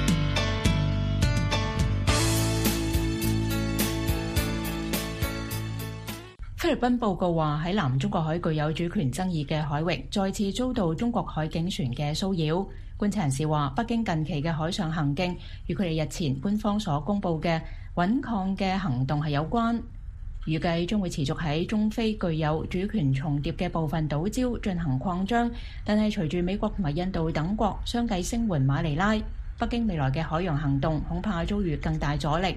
菲律賓報告話喺南中國海具有主權爭議嘅海域，再次遭到中國海警船嘅騷擾。觀察人士話，北京近期嘅海上行徑與佢哋日前官方所公佈嘅穩抗嘅行動係有關，預計將會持續喺中菲具有主權重疊嘅部分島礁進行擴張，但係隨住美國同埋印度等國相繼聲援馬尼拉，北京未來嘅海洋行動恐怕遭遇更大阻力。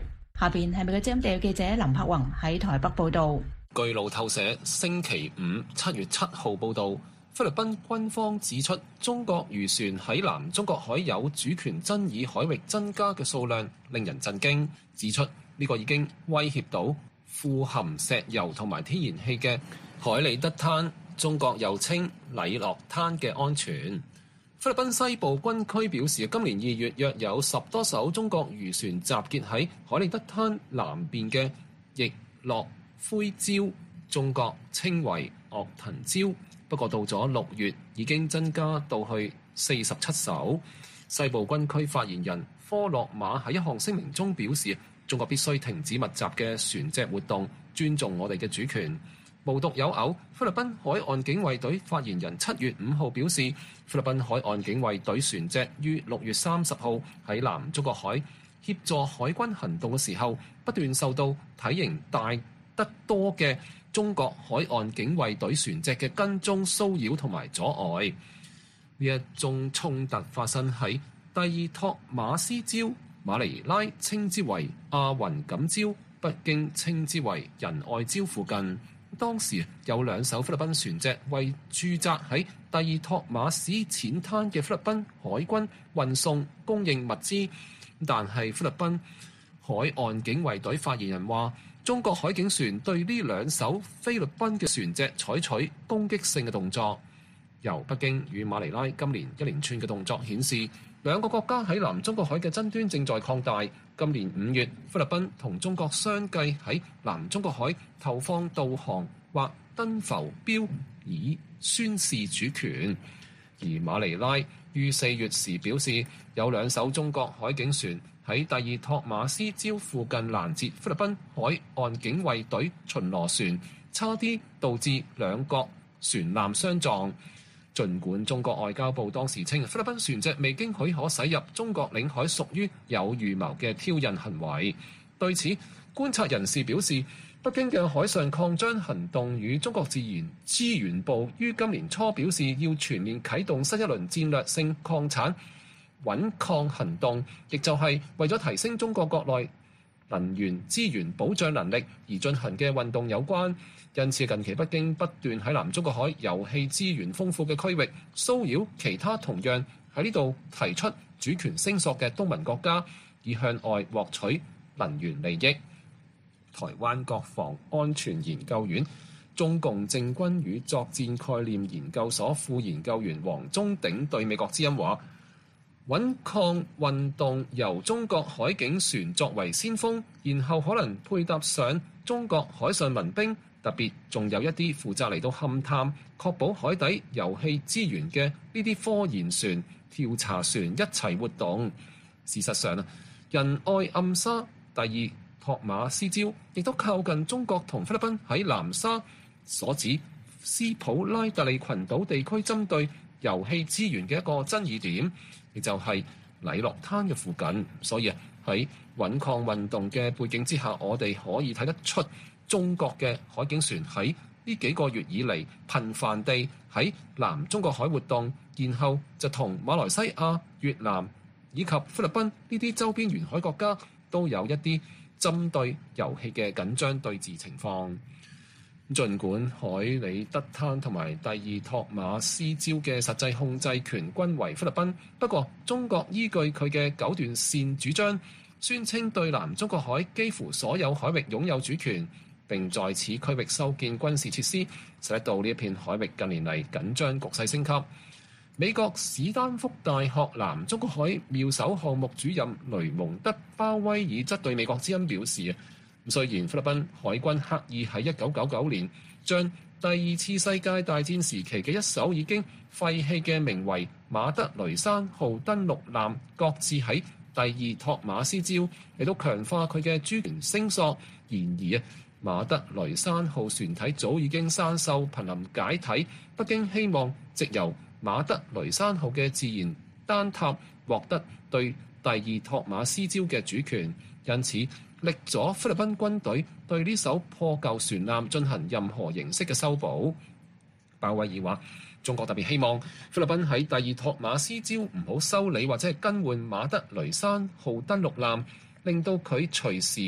下邊係美國之音地記者林柏宏喺台北報導。 據路透社星期五7月7號報導，菲律賓軍方指出，中國漁船喺南中國海有主權爭議海域增加嘅數量令人震驚，指出呢個已經威脅到富含石油同埋天然氣嘅海里德灘，中國又稱禮諾灘嘅安全。菲律賓西部軍區表示，今年2月約有10多艘中國漁船集結喺海里德灘南邊嘅翼諾灰礁，中國稱為鄂騰礁。不過到咗6月，已經增加到去47艘。西部軍區發言人科洛馬喺一項聲明中表示，中國必須停止密集嘅船隻活動，尊重我哋嘅主權。無獨有偶，菲律賓海岸警衛隊發言人7月5號表示，菲律賓海岸警衛隊船隻於6月30號喺南中國海協助海軍行動嘅時候，不斷受到體型大得多嘅中國海岸警衛隊船隻嘅跟蹤、騷擾同埋阻礙。呢一宗衝突發生喺第二托馬斯礁，馬尼拉稱之為阿雲錦礁，北京稱之為仁愛礁附近。當時有2艘菲律賓船隻為駐紮喺第二托馬斯淺灘嘅菲律賓海軍運送供應物資，但係菲律賓海岸警衛隊發言人話，中國海警船對呢2艘菲律賓嘅船隻採取攻擊性嘅動作。由北京與馬尼拉今年一連串嘅動作顯示，兩個國家喺南中國海嘅爭端正在擴大。今年5月，菲律賓同中國相繼喺南中國海投放導航或登浮標，以宣示主權。而馬尼拉於4月時表示，有2艘中國海警船喺第二托馬斯礁附近攔截菲律賓海岸警衛隊巡邏船，差啲導致兩國船艦相撞。儘管中國外交部當時稱菲律賓船隻未經許可駛入中國領海屬於有預謀嘅挑釁行為，對此觀察人士表示，北京嘅海上擴張行動與中國自然資源部於今年初表示要全面啟動新一輪戰略性礦產穩礦行動，亦就係為咗提升中國國內能源資源保障能力而進行嘅運動有關。因此近期北京不斷喺南中國海油氣資源豐富嘅區域騷擾其他同樣喺呢度提出主權聲索嘅東盟國家，以向外獲取能源利益。台灣國防安全研究院中共政軍與作戰概念研究所副研究員黃忠鼎對美國之音話，穩礦運動由中國海警船作為先鋒，然後可能配搭上中國海上民兵，特別仲有一啲負責嚟到勘探、確保海底油氣資源嘅呢啲科研船、調查船一齊活動。事實上啊，仁愛暗沙、第二托馬斯礁亦都靠近中國同菲律賓喺南沙所指斯普拉特利群島地區針對油氣資源嘅一個爭議點，亦就係禮諾灘嘅附近。所以喺穩礦運動嘅背景之下，我哋可以睇得出中國嘅海警船喺呢幾個月以嚟頻繁地喺南中國海活動，然後就同馬來西亞、越南以及菲律賓呢啲周邊沿海國家都有一啲針對油氣嘅緊張對峙情況。儘管海里德灘同埋第二托馬斯礁嘅實際控制權均為菲律賓，不過中國依據佢嘅九段線主張，宣稱對南中國海幾乎所有海域擁有主權，並在此區域修建軍事設施，使得到呢一片海域近年嚟緊張局勢升級。美國史丹福大學南中國海妙手項目主任雷蒙德鮑威爾則對美國之音表示，雖然菲律賓海軍刻意喺1999年將第二次世界大戰時期嘅一艘已經廢棄嘅名為馬德雷山號登陸艦擱置喺第二托馬斯礁，嚟到強化佢嘅主權聲索，然而馬德雷山號船體早已經生鏽瀕臨解體，北京希望藉由馬德雷山號嘅自然單塔獲得對第二托馬斯礁嘅主權，因此力阻菲律賓軍隊對呢艘破舊船艦進行任何形式嘅修補。鮑威爾話，中國特別希望菲律賓喺第二托馬斯礁唔好修理或者係更換馬德雷山號登陸艦，令到佢隨時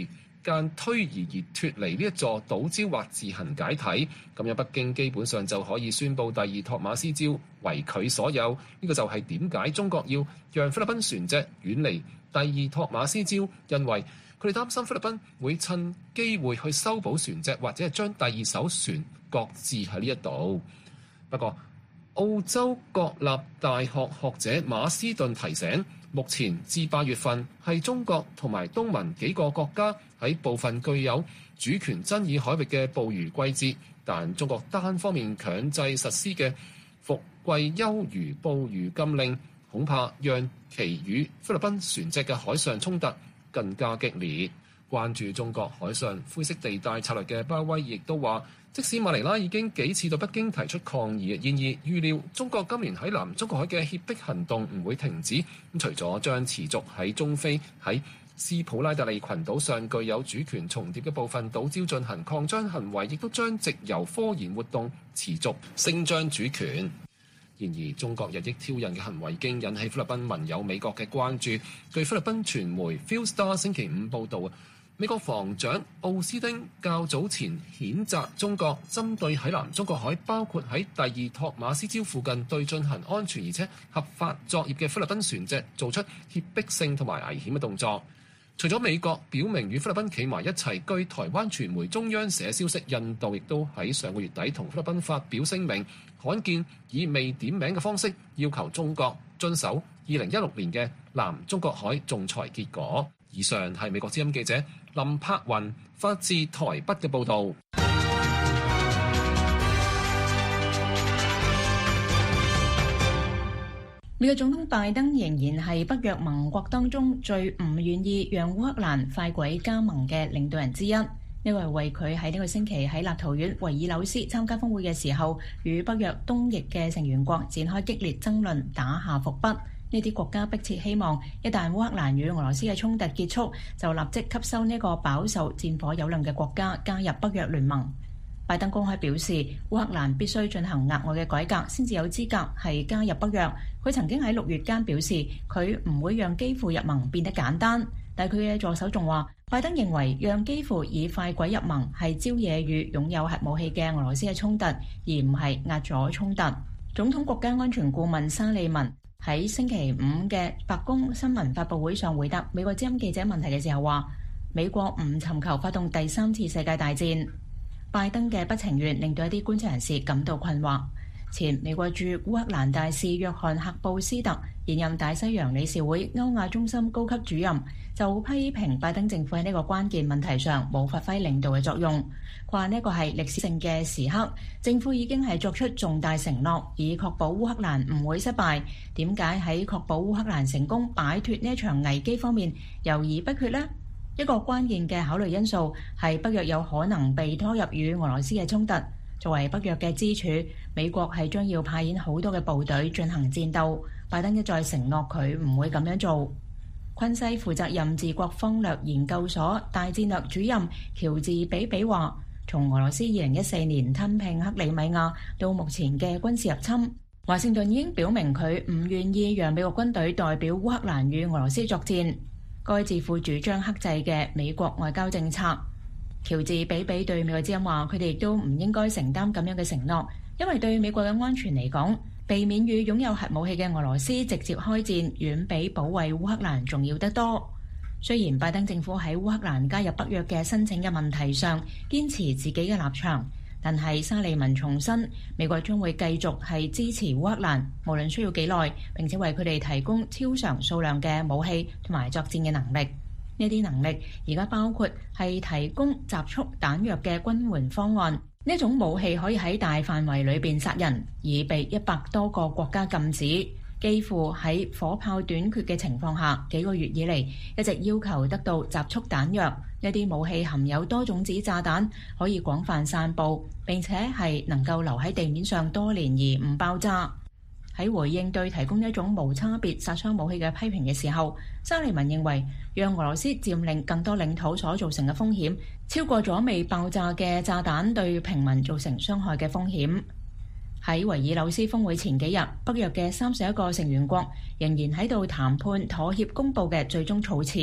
間推移而脫離呢一座島礁或自行解體，咁樣北京基本上就可以宣布第二托馬斯礁為佢所有。呢個就係點解中國要讓菲律賓船隻遠離第二托馬斯礁，因為佢哋擔心菲律賓會趁機會去修補船隻，或者係將第二艘船擱置喺呢一度。不過，澳洲國立大學學者馬斯頓提醒，目前至8月份係中國同埋東盟幾個國家喺部分具有主權爭議海域嘅捕魚季節，但中國單方面強制實施嘅伏季休漁捕魚禁令，恐怕讓其與菲律賓船隻嘅海上衝突更加激烈。關注中國海上灰色地帶策略嘅鮑威爾亦都話，即使馬尼拉已經幾次對北京提出抗議，然而預料中國今年喺南中國海嘅脅迫行動唔會停止。除咗將持續喺中非喺斯普拉特利群島上具有主權重疊嘅部分島礁進行擴張行為，亦都將藉由科研活動持續聲張主權。然而，中國日益挑釁嘅行為已經引起菲律賓盟友美國嘅關注。據菲律賓傳媒 Philstar 星期5報導，美國防長奧斯汀較早前譴責中國針對喺南中國海，包括喺第二托馬斯礁附近對進行安全而且合法作業嘅菲律賓船隻做出脅迫性同埋危險嘅動作。除咗美國表明與菲律賓企埋一齊，據台灣傳媒中央社消息，印度亦都喺上個月底同菲律賓發表聲明，罕見以未點名嘅方式要求中國遵守2016年嘅南中國海仲裁結果。以上係美國之音記者林柏雲發自台北嘅報導。 美國總統拜登仍然係北約盟國當中最唔願意讓烏克蘭快軌加盟嘅領導人之一。呢個係為佢喺呢個星期喺立陶宛維爾紐斯參加峰會嘅時候，與北約東翼嘅成員國展開激烈爭論打下伏筆。呢啲國家迫切希望，一旦烏克蘭與俄羅斯嘅衝突結束，就立即吸收呢個飽受戰火蹂躪嘅國家加入北約聯盟。拜登公開表示，烏克蘭必須進行額外嘅改革，先至有資格係加入北約。佢曾經喺6月間表示，佢唔會讓基輔入盟變得簡單。但佢嘅助手仲話，拜登認為讓基輔以快軌入盟係招惹與擁有核武器嘅俄羅斯嘅衝突，而唔係壓阻衝突。總統國家安全顧問沙利文喺星期5嘅白宮新聞發佈會上回答美國之音記者問題嘅時候話，美國唔尋求發動第3次世界大戰。拜登嘅不情願令到一啲觀察人士感到困惑。前美國駐烏克蘭大使約翰赫布斯特，現任大西洋理事會歐亞中心高級主任，就批評拜登政府喺呢個關鍵問題上冇發揮領導嘅作用。佢話呢個係歷史性嘅時刻，政府已經係作出重大承諾，以確保烏克蘭唔會失敗。點解喺確保烏克蘭成功擺脫呢一場危機方面猶豫不決呢？一個關鍵嘅考慮因素係北約有可能被拖入與俄羅斯嘅衝突。作為北約嘅支柱，美國係將要派遣好多嘅部隊進行戰鬥。拜登一再承諾佢唔會咁樣做。昆西負責任治國方略研究所大戰略主任喬治比比話，從俄羅斯2014年吞併克里米亞到目前嘅軍事入侵，華盛頓已經表明佢唔願意讓美國軍隊代表烏克蘭與俄羅斯作戰。該自負主張克制嘅美國外交政策。喬治比比對美國之音話，佢哋亦都唔應該承擔咁樣嘅承諾，因為對美國嘅安全嚟講，避免與擁有核武器嘅俄羅斯直接開戰，遠比保衛烏克蘭重要得多。雖然拜登政府喺烏克蘭加入北約嘅申請嘅問題上堅持自己嘅立場，但係沙利文重申，美國將會繼續係支持烏克蘭，無論需要幾耐，並且為佢哋提供超常數量嘅武器同埋作戰嘅能力。呢啲能力而家包括係提供集束彈藥嘅軍援方案。呢種武器可以喺大範圍裏邊殺人，已被100多個國家禁止。幾乎喺火炮短缺嘅情況下，幾個月以嚟一直要求得到集束彈藥。呢啲武器含有多種子炸彈，可以廣泛散佈，並且係能夠留喺地面上多年而唔爆炸。喺回應對提供一種無差別殺傷武器嘅批評嘅時候，沙利文認為讓俄羅斯佔領更多領土所造成嘅風險，超過咗未爆炸嘅炸彈對平民造成傷害嘅風險。喺維爾紐斯峰會前幾日，北約嘅31個成員國仍然喺度談判妥協公佈嘅最終措辭。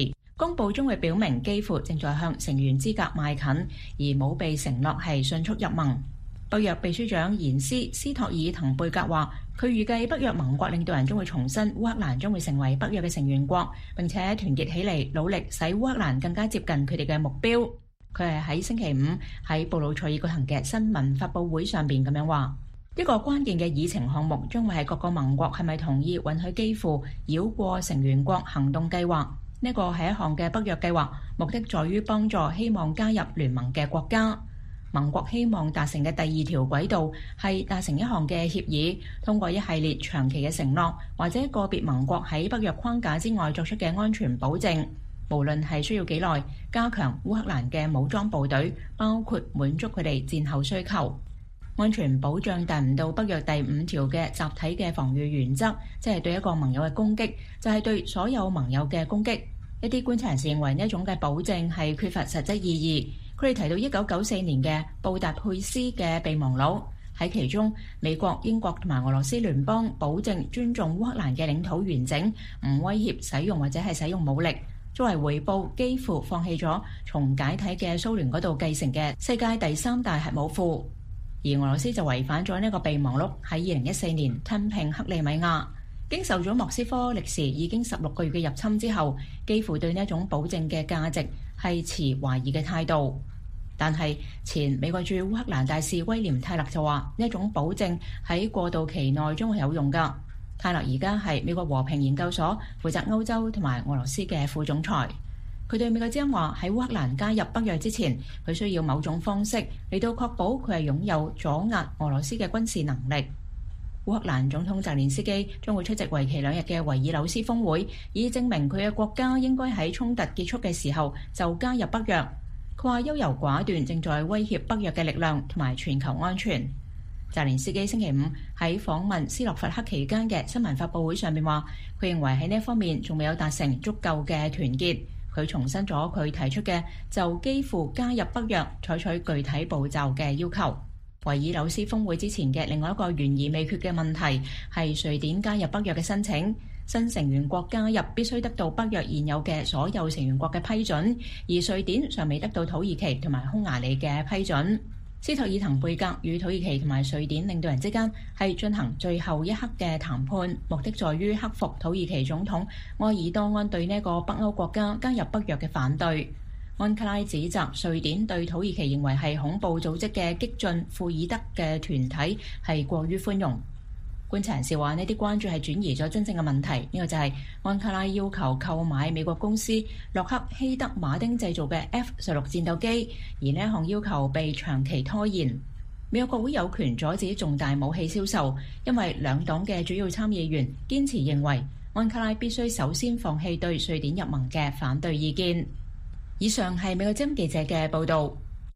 公佈將會表明基輔正在向成員資格邁近，而冇被承諾係迅速入盟。北約秘書長延斯托爾滕貝格話，佢預計北約盟國領導人將會重申烏克蘭將會成為北約嘅成員國，並且團結起嚟努力使烏克蘭更加接近佢哋嘅目標。佢係喺星期五喺布魯塞爾舉行嘅新聞發佈會上邊咁樣話，一個關鍵嘅議程項目將會係各個盟國係咪同意允許基輔繞過成員國行動計劃。呢個係一項嘅北約計劃，目的在於幫助希望加入聯盟嘅國家。盟國希望達成嘅第二條軌道係達成一項嘅協議，通過一系列長期嘅承諾，或者個別盟國喺北約框架之外作出嘅安全保證，無論係需要幾耐，加強烏克蘭嘅武裝部隊，包括滿足佢哋戰後需求。安全保障達唔到北約第5條嘅集體嘅防禦原則，即係對一個盟友嘅攻擊，就係對所有盟友嘅攻擊。一啲觀察人士認為呢一種嘅保證係缺乏實質意義。佢哋提到1994年嘅布達佩斯嘅備忘錄，喺其中美國、英國同埋俄羅斯聯邦保證尊重烏克蘭嘅領土完整，唔威脅使用或者係使用武力。作為回報，幾乎放棄咗從解體嘅蘇聯嗰度繼承嘅世界第3大核武庫。而俄羅斯就違反咗呢個備忘錄，喺2014年吞併克里米亞。經受咗莫斯科歷時已經16個月嘅入侵之後，幾乎對呢一種保證嘅價值係持懷疑嘅態度。但係前美國駐烏克蘭大使威廉泰勒就話，呢一種保證喺過渡期內將會有用㗎。泰勒而家係美國和平研究所負責歐洲同埋俄羅斯嘅副總裁。佢對美國之音話，喺烏克蘭加入北約之前，佢需要某種方式嚟到確保佢係擁有阻壓俄羅斯嘅軍事能力。烏克蘭總統澤連斯基將會出席為期2日嘅維爾紐斯峰會，以證明佢嘅國家應該喺衝突結束嘅時候就加入北約。佢話優柔寡斷正在威脅北約嘅力量同埋全球安全。澤連斯基星期五喺訪問斯洛伐克期間嘅新聞發佈會上面話，佢認為喺呢一方面仲未有達成足夠嘅團結。佢重申咗佢提出嘅就幾乎加入北約採取具體步驟嘅要求。維爾紐斯峰會之前嘅另外一個懸而未決嘅問題係瑞典加入北約嘅申請。新成員國加入必須得到北約現有嘅所有成員國嘅批准，而瑞典尚未得到土耳其同埋匈牙利嘅批准。斯托爾滕貝格與土耳其同埋瑞典領導人之間係進行最後一刻嘅談判，目的在於克服土耳其總統埃爾多安對呢個北歐國家加入北約嘅反對。安卡拉指責瑞典對土耳其認為係恐怖組織嘅激進庫爾德嘅團體係過於寬容。觀察人士話，呢啲關注係轉移咗真正嘅問題，呢個就係安卡拉要求購買美國公司洛克希德馬丁製造嘅 F-16戰鬥機，而呢一項要求被長期拖延。美國國會有權阻止重大武器銷售，因為兩黨嘅主要參議員堅持認為安卡拉必須首先放棄對瑞典入盟嘅反對意見。以上係美國之音記者嘅報導。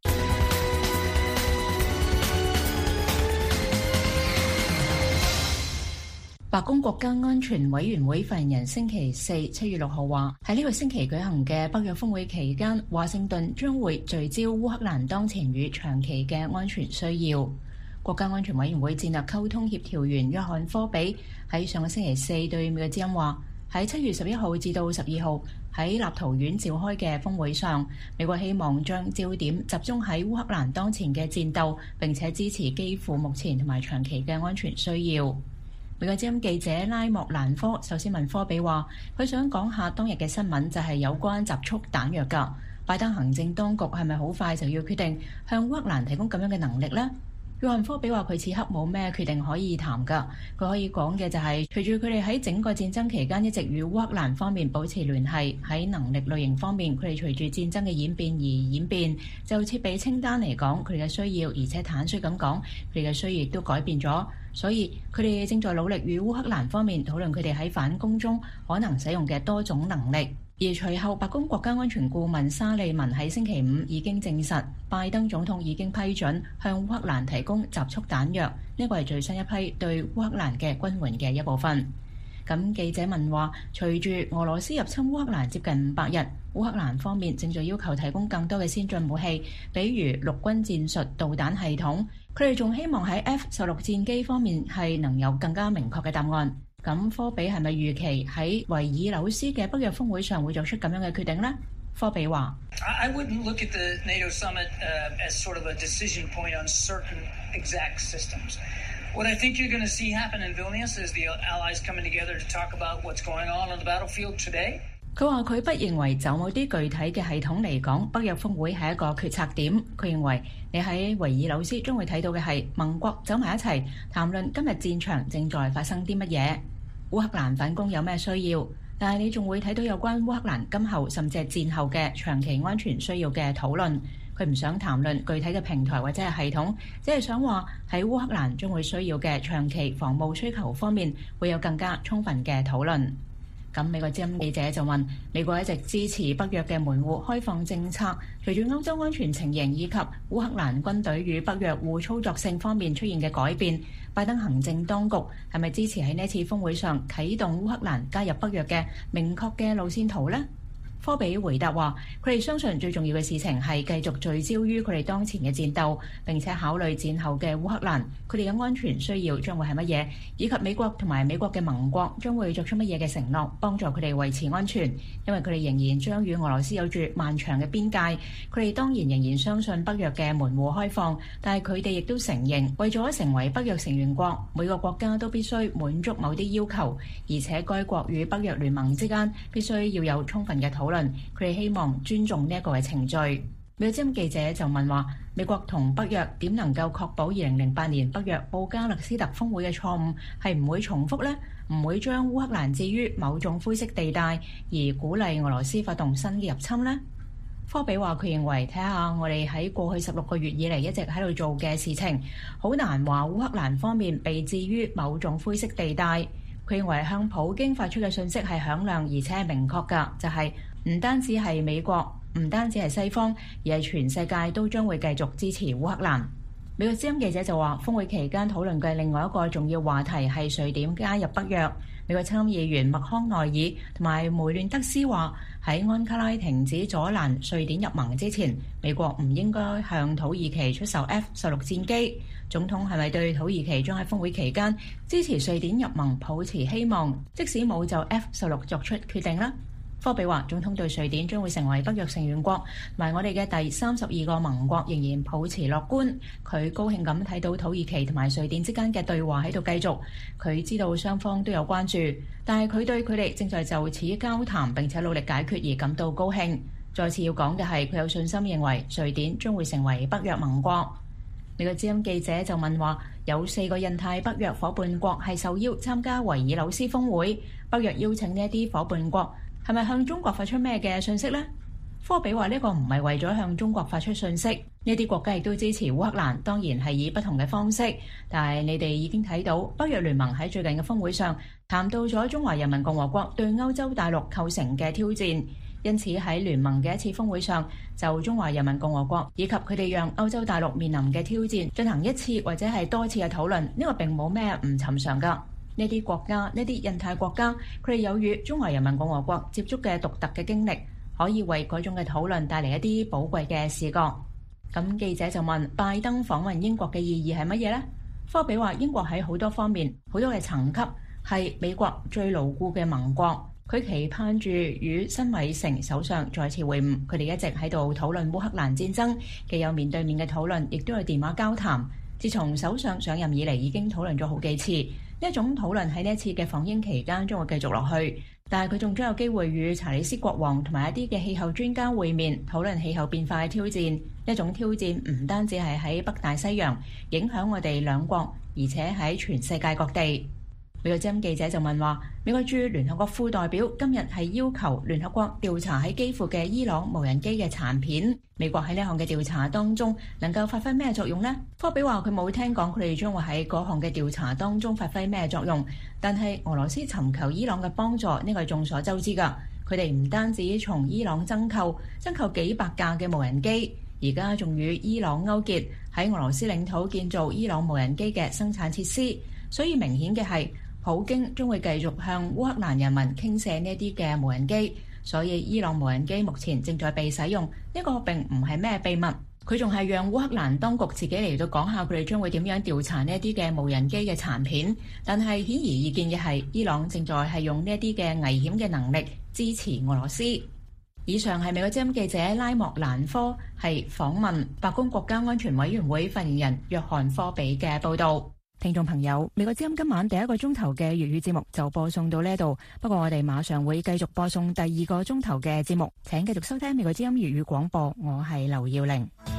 白宮國家安全委員會發言人星期四7月6號話，喺呢個星期舉行嘅北約峰會期間，華盛頓將會聚焦烏克蘭當前與長期嘅安全需要。國家安全委員會戰略溝通協調員約翰科比喺上個星期四對美國之音話，喺7月11號至到12號喺立陶宛召開嘅峰會上，美國希望將焦點集中喺烏克蘭當前嘅戰鬥，並且支持基輔目前同埋長期嘅安全需要。美國之音記者拉莫蘭科首先問科比話，佢想講下當日嘅新聞就係有關集束彈藥㗎。拜登行政當局係咪好快就要決定向烏克蘭提供咁樣嘅能力呢？約翰科比話佢此刻冇咩決定可以談㗎，佢可以講嘅就係隨住佢哋喺整個戰爭期間一直與烏克蘭方面保持聯繫，喺能力類型方面佢哋隨住戰爭嘅演變而演變。就設備清單嚟講，佢哋嘅需要，而且坦率咁講，佢哋嘅需要亦都改變咗，所以佢哋正在努力與烏克蘭方面討論佢哋喺反攻中可能使用嘅多種能力。而隨後，白宮國家安全顧問沙利文喺星期五已經證實，拜登總統已經批准向烏克蘭提供集束彈藥，呢個係最新一批對烏克蘭嘅軍援嘅一部分。咁記者問話，隨住俄羅斯入侵烏克蘭接近500日，烏克蘭方面正在要求提供更多嘅先進武器，比如陸軍戰術導彈系統。佢哋仲希望喺 F-16戰機方面係能有更加明確嘅答案。 咁科比係咪預期喺維爾紐斯嘅北約峰會上會做出咁樣嘅決定呢？科比話 I wouldn't look at the NATO summit as sort of a decision point on certain exact systems. What I think you're going to see happen in Vilnius is the allies coming together to talk about what's going on the battlefield today. 佢話佢不認為就某啲具體嘅系統嚟講，北約峰會係一個決策點。佢認為你喺維爾紐斯將會睇到嘅係盟國走埋一齊談論今日戰場正在發生啲乜嘢，烏克蘭反攻有咩需要，但係你仲會睇到有關烏克蘭今後甚至係戰後嘅長期安全需要嘅討論。佢唔想談論具體嘅平台或者係系統，只係想話喺烏克蘭將會需要嘅長期防務需求方面會有更加充分嘅討論。咁美國之音記者就問：美國一直支持北約嘅門戶開放政策，隨住歐洲安全情形以及烏克蘭軍隊與北約互操作性方面出現嘅改變，拜登行政當局係咪支持喺呢次峰會上啟動烏克蘭加入北約嘅明確嘅路線圖呢？科比回答話：佢哋相信最重要嘅事情係繼續聚焦於佢哋當前嘅戰鬥，並且考慮戰後嘅烏克蘭，佢哋嘅安全需要將會係乜嘢，以及美國同埋美國嘅盟國將會作出乜嘢嘅承諾，幫助佢哋維持安全。因為佢哋仍然將與俄羅斯有住漫長嘅邊界，佢哋當然仍然相信北約嘅門戶開放，但係佢哋亦都承認，為咗成為北約成員國，每個國家都必須滿足某啲要求，而且該國與北約聯盟之間必須要有充分嘅討論。佢哋希望尊重呢一個嘅程序。美國之音記者就問話：美國同北約點能夠確保2008年北約布加勒斯特峰會嘅錯誤係唔會重複呢？唔會將烏克蘭置於某種灰色地帶，而鼓勵俄羅斯發動新嘅入侵呢？科比話：佢認為睇下我哋喺過去16個月以嚟一直喺度做嘅事情，好難話烏克蘭方面被置於某種灰色地帶。佢認為向普京發出嘅訊息係響亮而且係明確㗎，就係唔單止係美國，唔單止係西方，而係全世界都將會繼續支持烏克蘭。美國之音記者就話，峰會期間討論嘅另外一個重要話題係瑞典加入北約。美國參議員麥康奈爾同埋梅亂德斯話，喺安卡拉停止阻攔瑞典入盟之前，美國唔應該向土耳其出售 F-16戰機。總統係咪對土耳其將喺峰會期間支持瑞典入盟抱持希望，即使冇就 F-16作出決定呢？科比話：總統對瑞典將會成為北約成員國同埋我哋嘅第32個盟國仍然保持樂觀。佢高興咁睇到土耳其同埋瑞典之間嘅對話喺度繼續。佢知道雙方都有關注，但係佢對佢哋正在就此交談並且努力解決而感到高興。再次要講嘅係，佢有信心認為瑞典將會成為北約盟國。美國之音記者就問話：有4個印太北約夥伴國係受邀參加維爾紐斯峰會，北約邀請呢一啲夥伴國係咪向中國發出咩嘅信息呢？科比話呢個唔係為咗向中國發出信息，呢啲國家亦都支持烏克蘭，當然係以不同嘅方式。但係你哋已經睇到北約聯盟喺最近嘅峰會上談到咗中華人民共和國對歐洲大陸構成嘅挑戰，因此喺聯盟嘅一次峰會上就中華人民共和國以及佢哋讓歐洲大陸面臨嘅挑戰進行一次或者係多次嘅討論，呢個並冇咩唔尋常㗎。呢啲國家，呢啲印太國家，佢哋有與中華人民共和國接觸嘅獨特嘅經歷，可以為嗰種嘅討論帶嚟一啲寶貴嘅視覺。咁記者就問：拜登訪問英國嘅意義係乜嘢呢？科比話：英國喺好多方面、好多嘅層級係美國最牢固嘅盟國。佢期盼住與辛偉誠首相再次會晤，佢哋一直喺度討論烏克蘭戰爭，既有面對面嘅討論，亦都有電話交談。自從首相上任以嚟，已經討論咗好幾次。呢一種討論喺呢一次嘅訪英期間將會繼續落去，但係佢仲將有機會與查理斯國王同埋一啲嘅氣候專家會面，討論氣候變化嘅挑戰。呢一種挑戰唔單止係喺北大西洋影響我哋兩國，而且喺全世界各地。美國之音記者就問話：美國駐聯合國副代表今日係要求聯合國調查喺基輔嘅伊朗無人機嘅殘片。美國喺呢項嘅調查當中能夠發揮咩作用呢？科比話佢冇聽講佢哋將會喺嗰項嘅調查當中發揮咩作用，但係俄羅斯尋求伊朗嘅幫助，呢個係眾所周知㗎。佢哋唔單止從伊朗增購幾百架嘅無人機，而家仲與伊朗勾結喺俄羅斯領土建造伊朗無人機嘅生產設施，所以明顯嘅係，普京將會繼續向烏克蘭人民傾瀉呢啲嘅無人機，所以伊朗無人機目前正在被使用，呢個並唔係咩秘密。 佢仲係讓烏克蘭當局自己嚟到講下佢哋將會點樣調查呢一啲嘅無人機嘅殘片。但係顯而易見嘅係，伊朗正在係用呢一啲嘅危險嘅能力支持俄羅斯。以上係美國之音記者拉莫蘭科係訪問白宮國家安全委員會發言人約翰科比嘅報導。聽眾朋友，美國之音今晚第一個鐘頭嘅粵語節目就播送到呢度，不過我哋馬上會繼續播送第二個鐘頭嘅節目，請繼續收聽美國之音粵語廣播，我係劉耀玲。